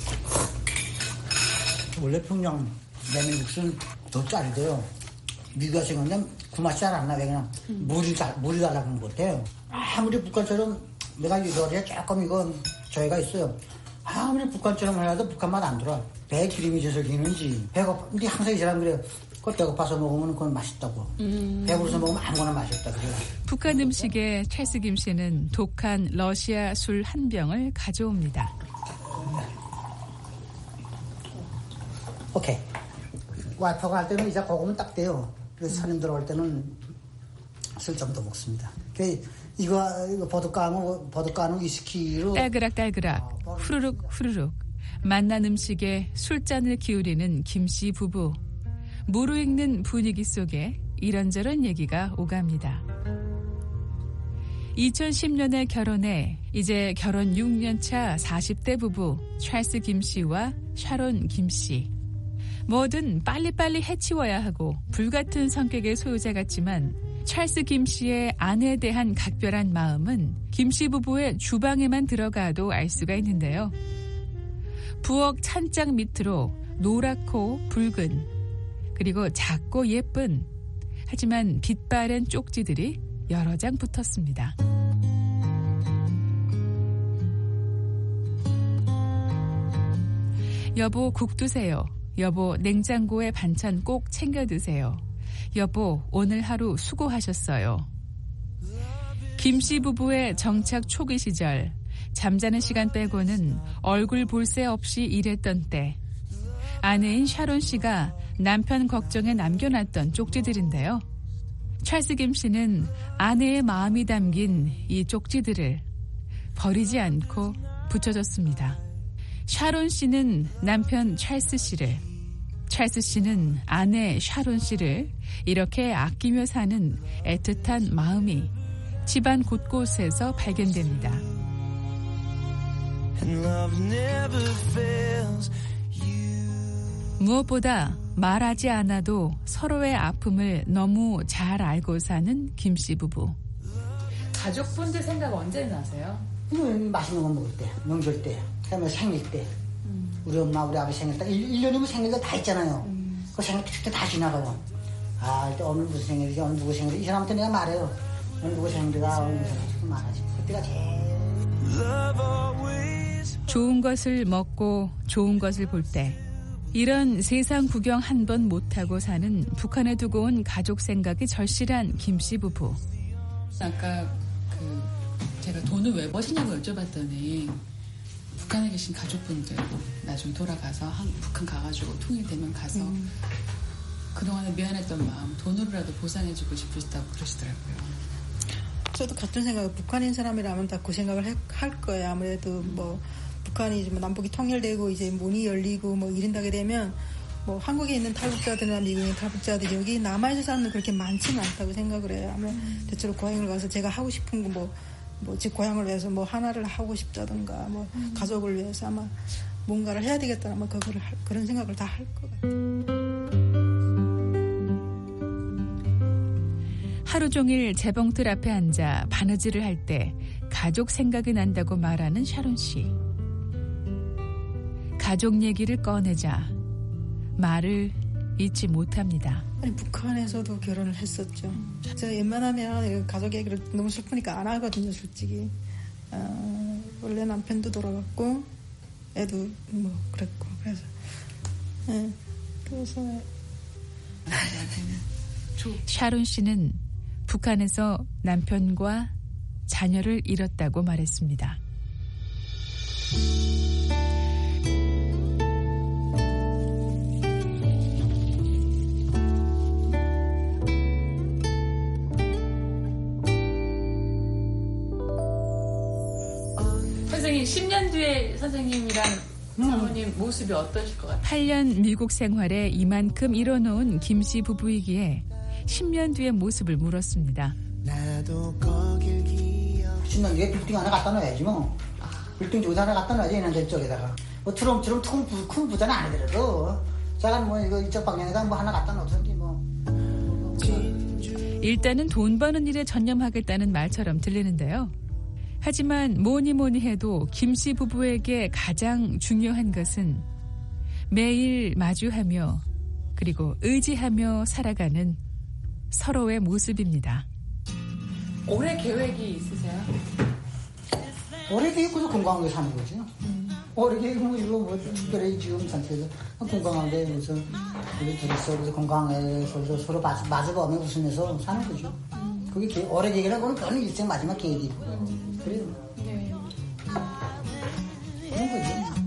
원래 평양 냉면 육수는 더 짜리돼요. 미국에 생각하면 그 맛이 잘 안 나. 그냥 물이 달, 물이 달라는 것 같아요. 아무리 북한처럼 내가 요리에 조금 이거 저희가 있어요. 아무리 북한처럼 해도 북한 맛 안 들어. 배에 기름이 져서 기는지 배고파. 근데 항상 이 사람 그래. 그걸 배고파서 먹으면 그건 맛있다고. 음. 배부르서 먹으면 아무거나 맛이 없다 그래요. 북한 음식에 찰스 김 씨는 독한 러시아 술 한 병을 가져옵니다. 오케이. 와이프가 할 때는 이제 고구면 딱 돼요. 그래서 손님 들어올 때는 술 좀 더 먹습니다. 그 이거 이거 버드까는 버드까는 위스키로 딸그락 딸그락 후루룩 후루룩 만난 음식에 술잔을 기울이는 김씨 부부. 무르익는 분위기 속에 이런저런 얘기가 오갑니다. 이천십 년에 결혼해 이제 결혼 육 년 차 사십 대 부부 찰스 김씨와 샤론 김씨. 뭐든 빨리빨리 해치워야 하고 불같은 성격의 소유자 같지만 찰스 김씨의 아내에 대한 각별한 마음은 김씨 부부의 주방에만 들어가도 알 수가 있는데요. 부엌 찬장 밑으로 노랗고 붉은 그리고 작고 예쁜 하지만 빛바랜 쪽지들이 여러 장 붙었습니다. 여보 국 드세요. 여보 냉장고에 반찬 꼭 챙겨 드세요. 여보 오늘 하루 수고하셨어요. 김씨 부부의 정착 초기 시절 잠자는 시간 빼고는 얼굴 볼 새 없이 일했던 때 아내인 샤론 씨가 남편 걱정에 남겨놨던 쪽지들인데요. 찰스 김 씨는 아내의 마음이 담긴 이 쪽지들을 버리지 않고 붙여줬습니다. 샤론 씨는 남편 찰스 씨를, 찰스 씨는 아내 샤론 씨를 이렇게 아끼며 사는 애틋한 마음이 집안 곳곳에서 발견됩니다. 무엇보다 말하지 않아도 서로의 아픔을 너무 잘 알고 사는 김씨 부부. 가족분들 생각 언제 나세요? 음, 맛있는 거 먹을 때, 명절 때, 그다음에 생일 때, 음. 우리 엄마, 우리 아버지 생일 때, 일 년이면 생일도 다 있잖아요. 음. 그 생일 그때 다 지나가요. 아, 오늘 무슨 생일이지, 오늘 누구 생일이지, 이 사람한테 내가 말해요. 오늘 누구 생일이다, 오늘 무슨 생일이다, 말하지. 그때가 제일. 좋은 것을 먹고 좋은 것을 볼 때, 이런 세상 구경 한 번 못하고 사는 북한에 두고 온 가족 생각이 절실한 김씨 부부. 아까 그 제가 돈을 왜 버시냐고 여쭤봤더니 북한에 계신 가족분들 나중에 돌아가서 한, 북한 가가지고 통일되면 가서 음. 그동안에 미안했던 마음 돈으로라도 보상해주고 싶으시다고 그러시더라고요. 저도 같은 생각을 북한인 사람이라면 다 그 생각을 해, 할 거예요. 아무래도 뭐 북한이 이제 뭐 남북이 통일되고 이제 문이 열리고 뭐 이른다게 되면 뭐 한국에 있는 탈북자들이나 미국에 있는 탈북자들이 여기 남아있는 사람들 그렇게 많지는 않다고 생각을 해요. 아마 대체로 고향을 가서 제가 하고 싶은 거 뭐 뭐 제 고향을 위해서 뭐 하나를 하고 싶다든가 뭐 음. 가족을 위해서 아마 뭔가를 해야 되겠다 아마 그거를 할, 그런 생각을 다 할 것 같아요. 하루 종일 재봉틀 앞에 앉아 바느질을 할 때 가족 생각이 난다고 말하는 샤론 씨. 가족 얘기를 꺼내자 말을 잊지 못합니다. 아니 북한에서도 결혼을 했었죠. 제가 웬만하면 가족 얘기를 너무 슬프니까 안 하거든요, 솔직히. 어, 원래 남편도 돌아갔고 애도 뭐 그랬고 그래서 네, 그래서 샤론 씨는 북한에서 남편과 자녀를 잃었다고 말했습니다. 선생님 십 년 뒤에 선생님이랑 사모님 모습이 어떠실 것 같아요? 팔 년 미국 생활에 이만큼 이뤄놓은 김씨 부부이기에 십 년 뒤의 모습을 물었습니다. 십 년 뒤에 빌딩 하나 갖다 놔야지 뭐. 빌딩 조사 하나 갖다 놔야지 얘네들 쪽에다가. 뭐 트럼프처럼 큰, 부, 큰 부자는 아니더라도 제가 뭐 이거 이쪽 방향에다 뭐 하나 갖다 놓든지 뭐. 일단은 돈 버는 일에 전념하겠다는 말처럼 들리는데요. 하지만 뭐니 뭐니 해도 김씨 부부에게 가장 중요한 것은 매일 마주하며 그리고 의지하며 살아가는 서로의 모습입니다. 올해 계획이 있으세요? 올해 계획은 건강하게 사는 거죠. 음. 올해 계획은 이거 뭐 특별히 지금 상태에서 건강하게 무슨 우리 둘이서 그래서 건강하게 서로 서로 마주 마주보며 웃으면서 사는 거죠. 음. 그게 계, 올해 계획이라고는 그건 일생 마지막 계획이고. 음. 그래요. 네. 그런 거지.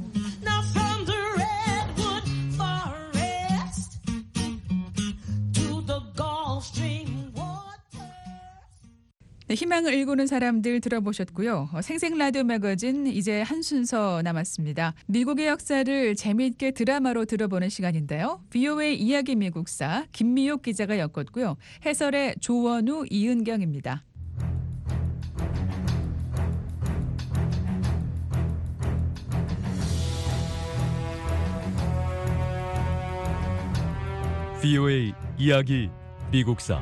네, 희망을 일구는 사람들 들어보셨고요. 어, 생생 라디오 매거진 이제 한 순서 남았습니다. 미국의 역사를 재미있게 드라마로 들어보는 시간인데요. 브이오에이 이야기 미국사 김미옥 기자가 엮었고요. 해설의 조원우, 이은경입니다. 브이오에이 이야기 미국사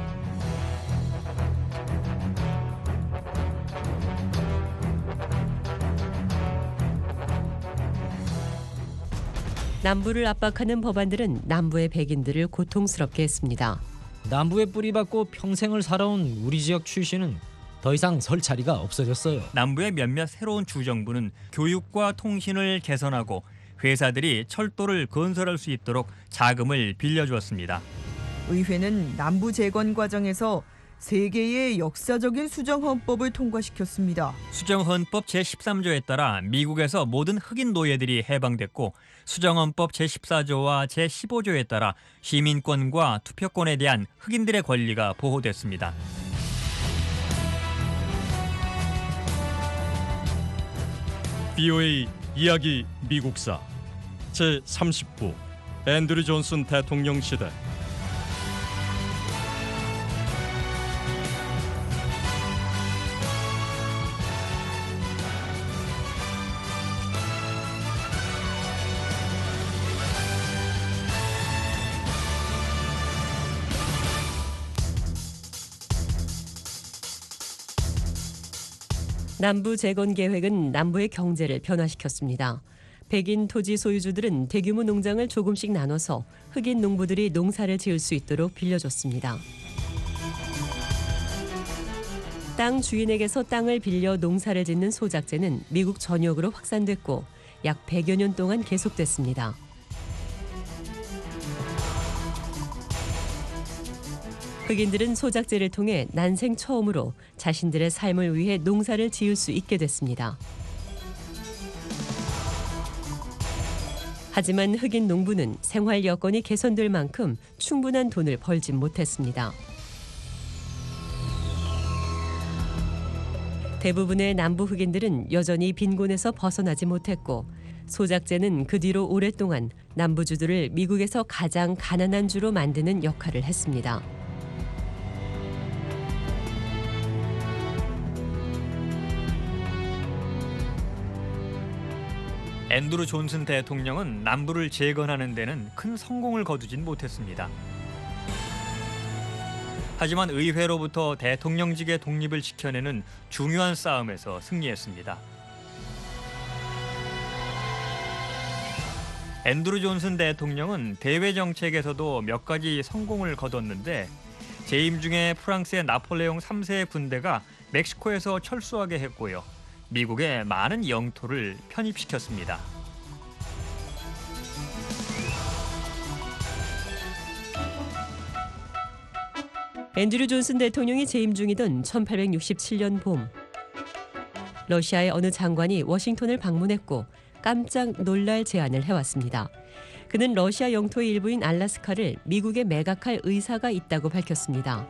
남부를 압박하는 법안들은 남부의 백인들을 고통스럽게 했습니다. 남부에 뿌리박고 평생을 살아온 우리 지역 출신은 더 이상 설 자리가 없어졌어요. 남부의 몇몇 새로운 주정부는 교육과 통신을 개선하고 회사들이 철도를 건설할 수 있도록 자금을 빌려주었습니다. 의회는 남부 재건 과정에서 세 개의 역사적인 수정헌법을 통과시켰습니다. 수정헌법 제십삼 조에 따라 미국에서 모든 흑인 노예들이 해방됐고 수정헌법 제십사 조와 제십오 조에 따라 시민권과 투표권에 대한 흑인들의 권리가 보호됐습니다. 브이오에이 이야기 미국사 제삼십 부 앤드류 존슨 대통령 시대. 남부 재건 계획은 남부의 경제를 변화시켰습니다. 백인 토지 소유주들은 대규모 농장을 조금씩 나눠서 흑인 농부들이 농사를 지을 수 있도록 빌려줬습니다. 땅 주인에게서 땅을 빌려 농사를 짓는 소작제는 미국 전역으로 확산됐고 약 백여 년 동안 계속됐습니다. 흑인들은 소작제를 통해 난생 처음으로 자신들의 삶을 위해 농사를 지을 수 있게 됐습니다. 하지만 흑인 농부는 생활 여건이 개선될 만큼 충분한 돈을 벌진 못했습니다. 대부분의 남부 흑인들은 여전히 빈곤에서 벗어나지 못했고 소작제는 그 뒤로 오랫동안 남부주들을 미국에서 가장 가난한 주로 만드는 역할을 했습니다. 앤드루 존슨 대통령은 남부를 재건하는 데는 큰 성공을 거두진 못했습니다. 하지만 의회로부터 대통령직의 독립을 지켜내는 중요한 싸움에서 승리했습니다. 앤드루 존슨 대통령은 대외 정책에서도 몇 가지 성공을 거뒀는데 재임 중에 프랑스의 나폴레옹 삼 세의 군대가 멕시코에서 철수하게 했고요. 미국의 많은 영토를 편입시켰습니다. 앤드류 존슨 대통령이 재임 중이던 천팔백육십칠 년 봄, 러시아의 어느 장관이 워싱턴을 방문했고 깜짝 놀랄 제안을 해왔습니다. 그는 러시아 영토의 일부인 알래스카를 미국에 매각할 의사가 있다고 밝혔습니다.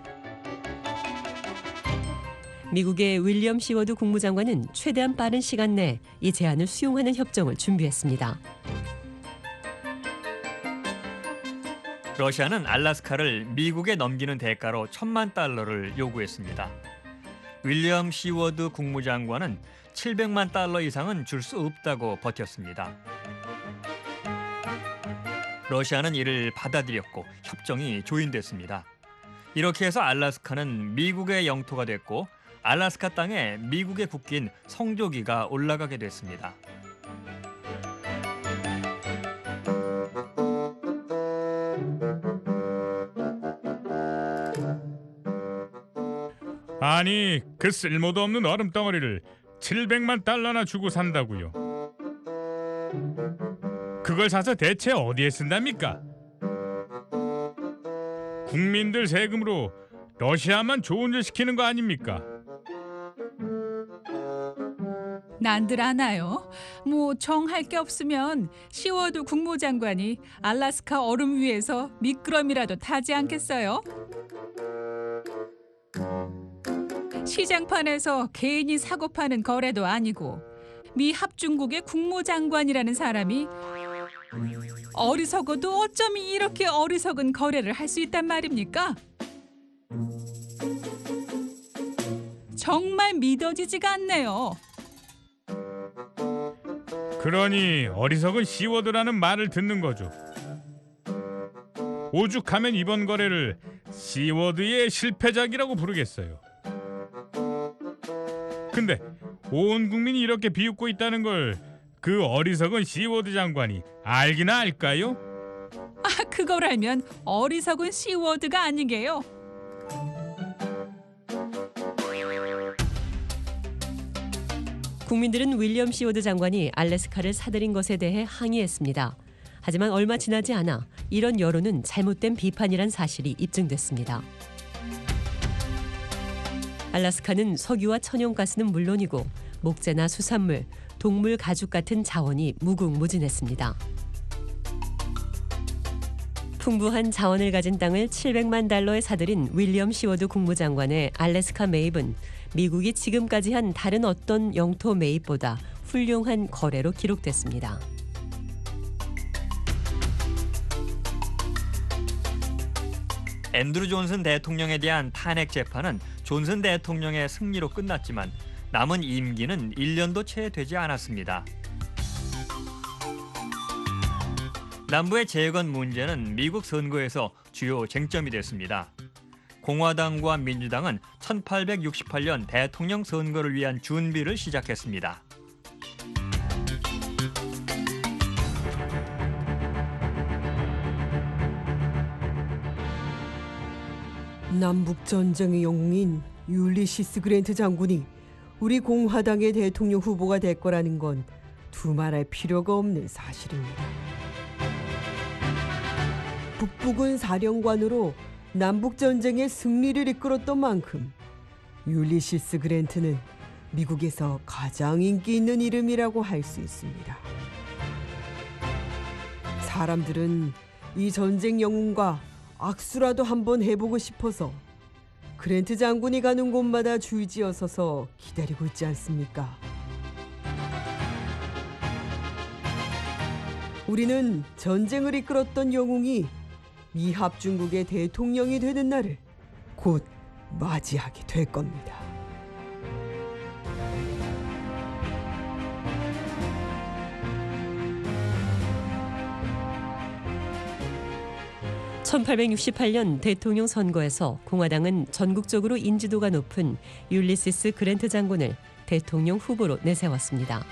미국의 윌리엄 시워드 국무장관은 최대한 빠른 시간 내에 이 제안을 수용하는 협정을 준비했습니다. 러시아는 알래스카를 미국에 넘기는 대가로 천만 달러를 요구했습니다. 윌리엄 시워드 국무장관은 칠백만 달러 이상은 줄 수 없다고 버텼습니다. 러시아는 이를 받아들였고 협정이 조인됐습니다. 이렇게 해서 알래스카는 미국의 영토가 됐고 알래스카 땅에 미국의 국기인 성조기가 올라가게 됐습니다. 아니, 그 쓸모도 없는 얼음 덩어리를 칠백만 달러나 주고 산다고요. 그걸 사서 대체 어디에 쓴답니까? 국민들 세금으로 러시아만 좋은 일 시키는 거 아닙니까? 난들 아나요? 뭐 정할 게 없으면 시워드 국무장관이 알래스카 얼음 위에서 미끄럼이라도 타지 않겠어요? 시장판에서 개인이 사고 파는 거래도 아니고 미 합중국의 국무장관이라는 사람이 어리석어도 어쩜 이렇게 어리석은 거래를 할 수 있단 말입니까? 정말 믿어지지가 않네요. 그러니 어리석은 씨워드라는 말을 듣는 거죠. 오죽하면 이번 거래를 씨워드의 실패작이라고 부르겠어요. 근데 온 국민이 이렇게 비웃고 있다는 걸 그 어리석은 씨워드 장관이 알기나 알까요? 아, 그걸 알면 어리석은 씨워드가 아니게요. 국민들은 윌리엄 시워드 장관이 알래스카를 사들인 것에 대해 항의했습니다. 하지만 얼마 지나지 않아 이런 여론은 잘못된 비판이란 사실이 입증됐습니다. 알래스카는 석유와 천연가스는 물론이고 목재나 수산물, 동물 가죽 같은 자원이 무궁무진했습니다. 풍부한 자원을 가진 땅을 칠백만 달러에 사들인 윌리엄 시워드 국무장관의 알래스카 매입은 미국이 지금까지 한 다른 어떤 영토 매입보다 훌륭한 거래로 기록됐습니다. 앤드루 존슨 대통령에 대한 탄핵 재판은 존슨 대통령의 승리로 끝났지만 남은 임기는 일 년도 채 되지 않았습니다. 남부의 재건 문제는 미국 선거에서 주요 쟁점이 됐습니다. 공화당과 민주당은 천팔백육십팔 년 대통령 선거를 위한 준비를 시작했습니다. 남북전쟁의 영웅인 율리시스 그랜트 장군이 우리 공화당의 대통령 후보가 될 거라는 건 두말할 필요가 없는 사실입니다. 북부군 사령관으로 남북전쟁의 승리를 이끌었던 만큼 율리시스 그랜트는 미국에서 가장 인기 있는 이름이라고 할 수 있습니다. 사람들은 이 전쟁 영웅과 악수라도 한번 해보고 싶어서 그랜트 장군이 가는 곳마다 줄지어서서 기다리고 있지 않습니까? 우리는 전쟁을 이끌었던 영웅이 미합중국의 대통령이 되는 날을 곧 맞이하게 될 겁니다. 천팔백육십팔 년 대통령 선거에서 공화당은 전국적으로 인지도가 높은 율리시스 그랜트 장군을 대통령 후보로 내세웠습니다.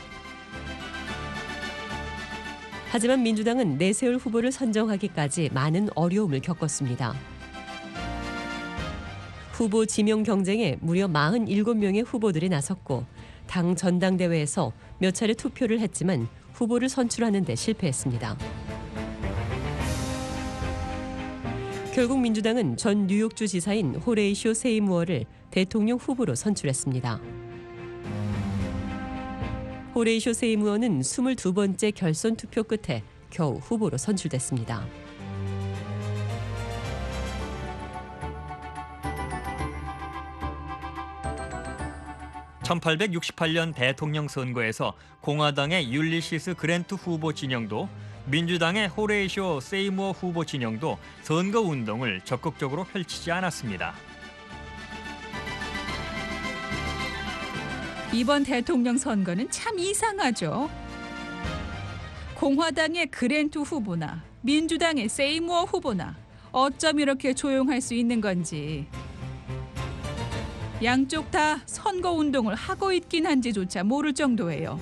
하지만 민주당은 내세울 후보를 선정하기까지 많은 어려움을 겪었습니다. 후보 지명 경쟁에 무려 사십칠 명의 후보들이 나섰고 당 전당대회에서 몇 차례 투표를 했지만 후보를 선출하는 데 실패했습니다. 결국 민주당은 전 뉴욕주 지사인 호레이쇼 세이무어를 대통령 후보로 선출했습니다. 호레이쇼 세이무어는 이십이 번째 결선 투표 끝에 겨우 후보로 선출됐습니다. 천팔백육십팔 년 대통령 선거에서 공화당의 율리시스 그랜트 후보 진영도 민주당의 호레이쇼 세이무어 후보 진영도 선거 운동을 적극적으로 펼치지 않았습니다. 이번 대통령 선거는 참 이상하죠. 공화당의 그랜트 후보나 민주당의 세이무어 후보나 어쩜 이렇게 조용할 수 있는 건지. 양쪽 다 선거 운동을 하고 있긴 한지조차 모를 정도예요.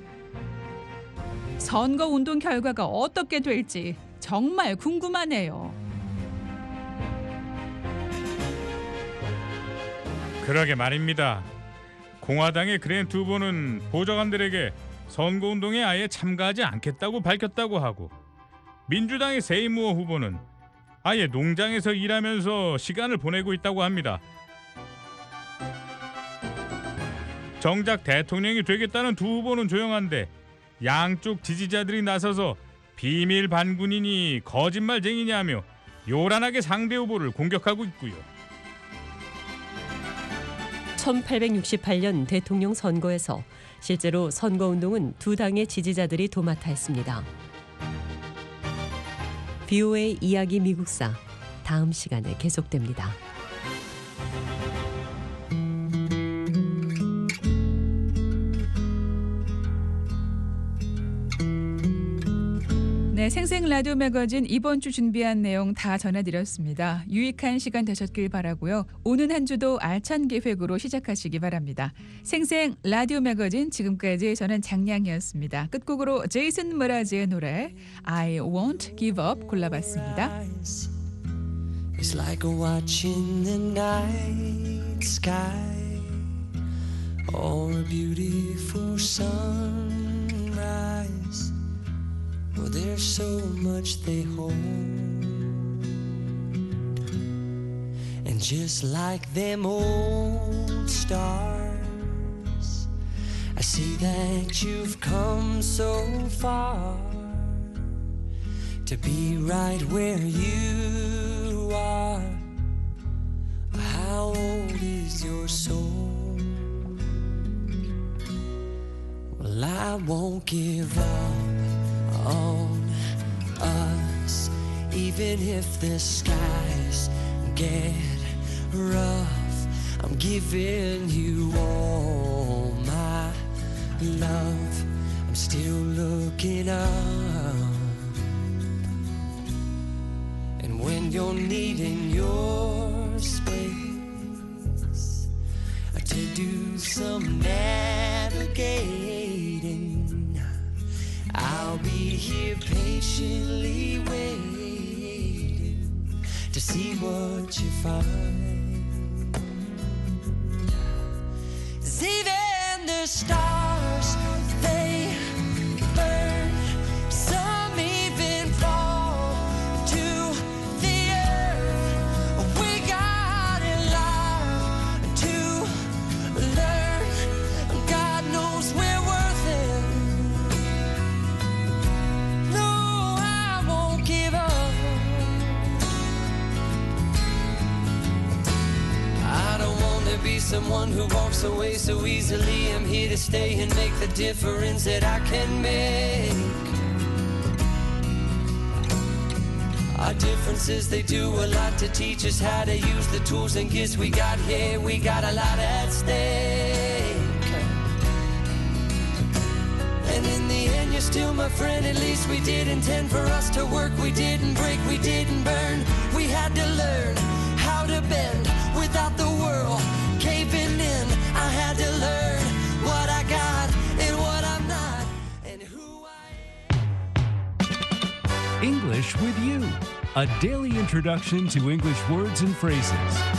선거 운동 결과가 어떻게 될지 정말 궁금하네요. 그러게 말입니다. 공화당의 그랜트 후보는 보좌관들에게 선거운동에 아예 참가하지 않겠다고 밝혔다고 하고, 민주당의 세이무어 후보는 아예 농장에서 일하면서 시간을 보내고 있다고 합니다. 정작 대통령이 되겠다는 두 후보는 조용한데 양쪽 지지자들이 나서서 비밀 반군이니 거짓말쟁이냐며 요란하게 상대 후보를 공격하고 있고요. 천팔백육십팔 년 대통령 선거에서 실제로 선거운동은 두 당의 지지자들이 도맡아 했습니다. 비오에이 이야기 미국사 다음 시간에 계속됩니다. 네, 생생 라디오 매거진 이번 주 준비한 내용 다 전해드렸습니다. 유익한 시간 되셨길 바라고요. 오는 한 주도 알찬 계획으로 시작하시기 바랍니다. 생생 라디오 매거진 지금까지 저는 장량이었습니다. 끝곡으로 제이슨 머라즈의 노래 I Won't Give Up 골라봤습니다. It's like watching the night sky or a beautiful sunrise. Well, there's so much they hold, and just like them old stars, I see that you've come so far to be right where you are. How old is your soul? Well, I won't give up on us, even if the skies get rough. I'm giving you all my love. I'm still looking up, and when you're needing your space to do some navigating, I'll be here patiently waiting to see what you find. 'Cause even the stars, they burn. Some even fall to the earth. We got in line to learn. God knows we're worth it. No, I won't give up. I don't want to be someone who walks away so easily. I'm here to stay and make the difference that I can make. Our differences, they do a lot to teach us how to use the tools and gifts we got here. We got a lot at stake. And in the end, you're still my friend. At least we did intend for us to work. We didn't break, we didn't burn. We had to learn how to bend without the world caving in. I had to learn what I got and what I'm not and who English with You, a daily introduction to English words and phrases.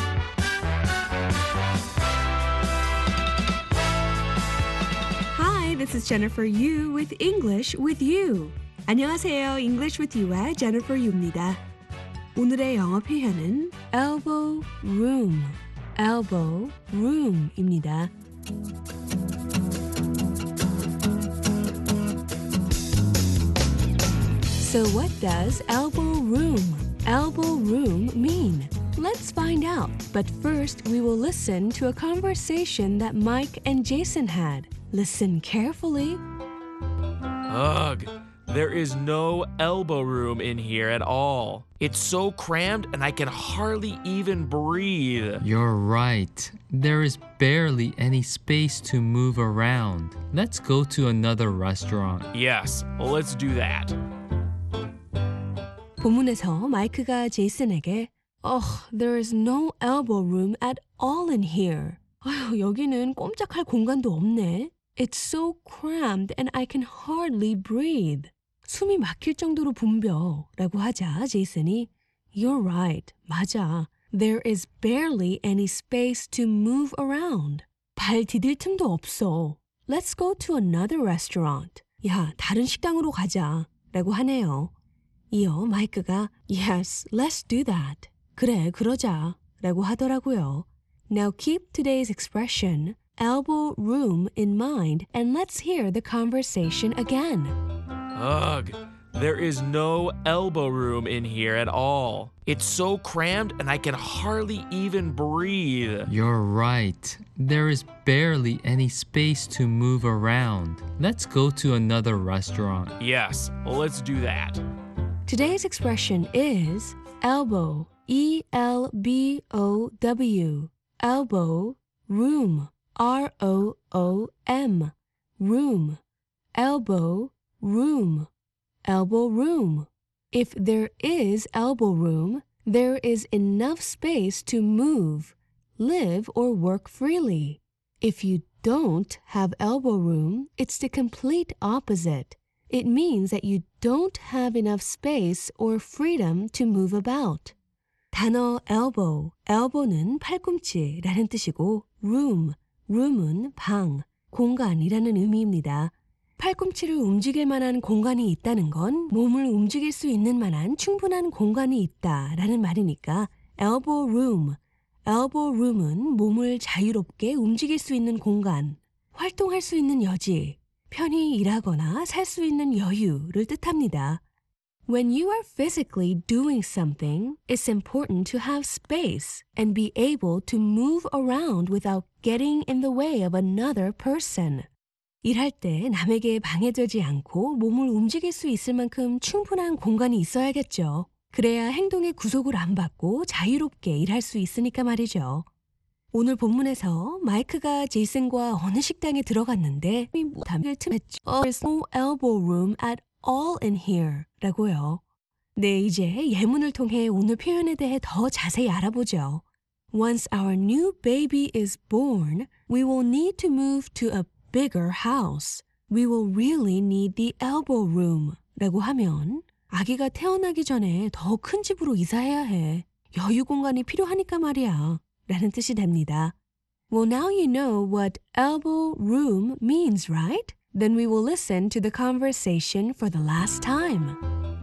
Hi, this is Jennifer Yu with English with You. 안녕하세요. English with You와 Jennifer Yu입니다. 오늘의 영어 표현은 elbow room, elbow room입니다. So what does elbow room, elbow room mean? Let's find out. But first, we will listen to a conversation that Mike and Jason had. Listen carefully. Ugh, there is no elbow room in here at all. It's so crammed and I can hardly even breathe. You're right. There is barely any space to move around. Let's go to another restaurant. Yes, let's do that. 본문에서 마이크가 제이슨에게 Oh, there is no elbow room at all in here. 아휴, 여기는 꼼짝할 공간도 없네. It's so crammed and I can hardly breathe. 숨이 막힐 정도로 붐벼 라고 하자 제이슨이 You're right. 맞아. There is barely any space to move around. 발 디딜 틈도 없어. Let's go to another restaurant. 야, 다른 식당으로 가자 라고 하네요. 이어 마이크가 Yes, let's do that. 그래, 그러자 라고 하더라고요. Now keep today's expression elbow room in mind and let's hear the conversation again. Ugh, there is no elbow room in here at all. It's so crammed and I can hardly even breathe. You're right. There is barely any space to move around. Let's go to another restaurant. Yes, let's do that. Today's expression is elbow, E L B O W, elbow, room, R O O M, room, elbow, room, elbow room. If there is elbow room, there is enough space to move, live, or work freely. If you don't have elbow room, it's the complete opposite. It means that you don't have enough space or freedom to move about. 단어 elbow, elbow는 팔꿈치라는 뜻이고 room, room은 방, 공간이라는 의미입니다. 팔꿈치를 움직일 만한 공간이 있다는 건 몸을 움직일 수 있는 만한 충분한 공간이 있다라는 말이니까 elbow room, elbow room은 몸을 자유롭게 움직일 수 있는 공간, 활동할 수 있는 여지, 편히 일하거나 살 수 있는 여유를 뜻합니다. When you are physically doing something, it's important to have space and be able to move around without getting in the way of another person. 일할 때 남에게 방해되지 않고 몸을 움직일 수 있을 만큼 충분한 공간이 있어야겠죠. 그래야 행동의 구속을 안 받고 자유롭게 일할 수 있으니까 말이죠. 오늘 본문에서 마이크가 제이슨과 어느 식당에 들어갔는데 담을 틈했죠. There's no elbow room at all in here 라고요. 네, 이제 예문을 통해 오늘 표현에 대해 더 자세히 알아보죠. Once our new baby is born, we will need to move to a bigger house. We will really need the elbow room 라고 하면 아기가 태어나기 전에 더 큰 집으로 이사해야 해. 여유 공간이 필요하니까 말이야. 라는 뜻이 됩니다. Well, now you know what elbow room means, right? Then we will listen to the conversation for the last time.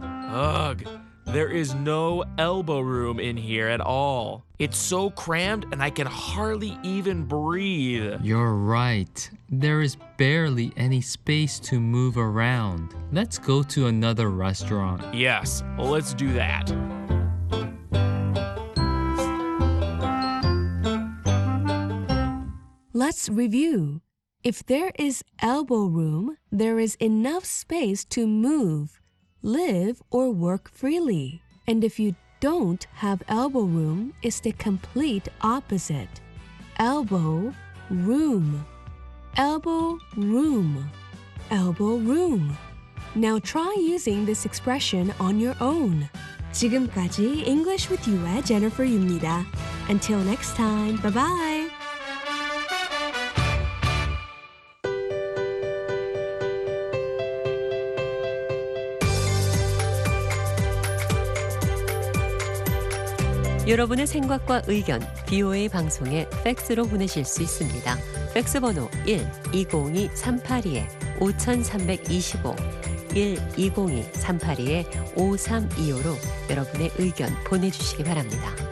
Ugh, there is no elbow room in here at all. It's so crammed and I can hardly even breathe. You're right. There is barely any space to move around. Let's go to another restaurant. Yes, let's do that. Let's review. If there is elbow room, there is enough space to move, live, or work freely. And if you don't have elbow room, it's the complete opposite. Elbow room. Elbow room. Elbow room. Now try using this expression on your own. 지금까지 English with You의 Jennifer Yu입니다. Until next time, bye-bye. 여러분의 생각과 의견 비오에이 방송에 팩스로 보내실 수 있습니다. 팩스 번호 일 이공이 삼팔이 오삼이오 일 이공이 삼팔이 오삼이오로 여러분의 의견 보내주시기 바랍니다.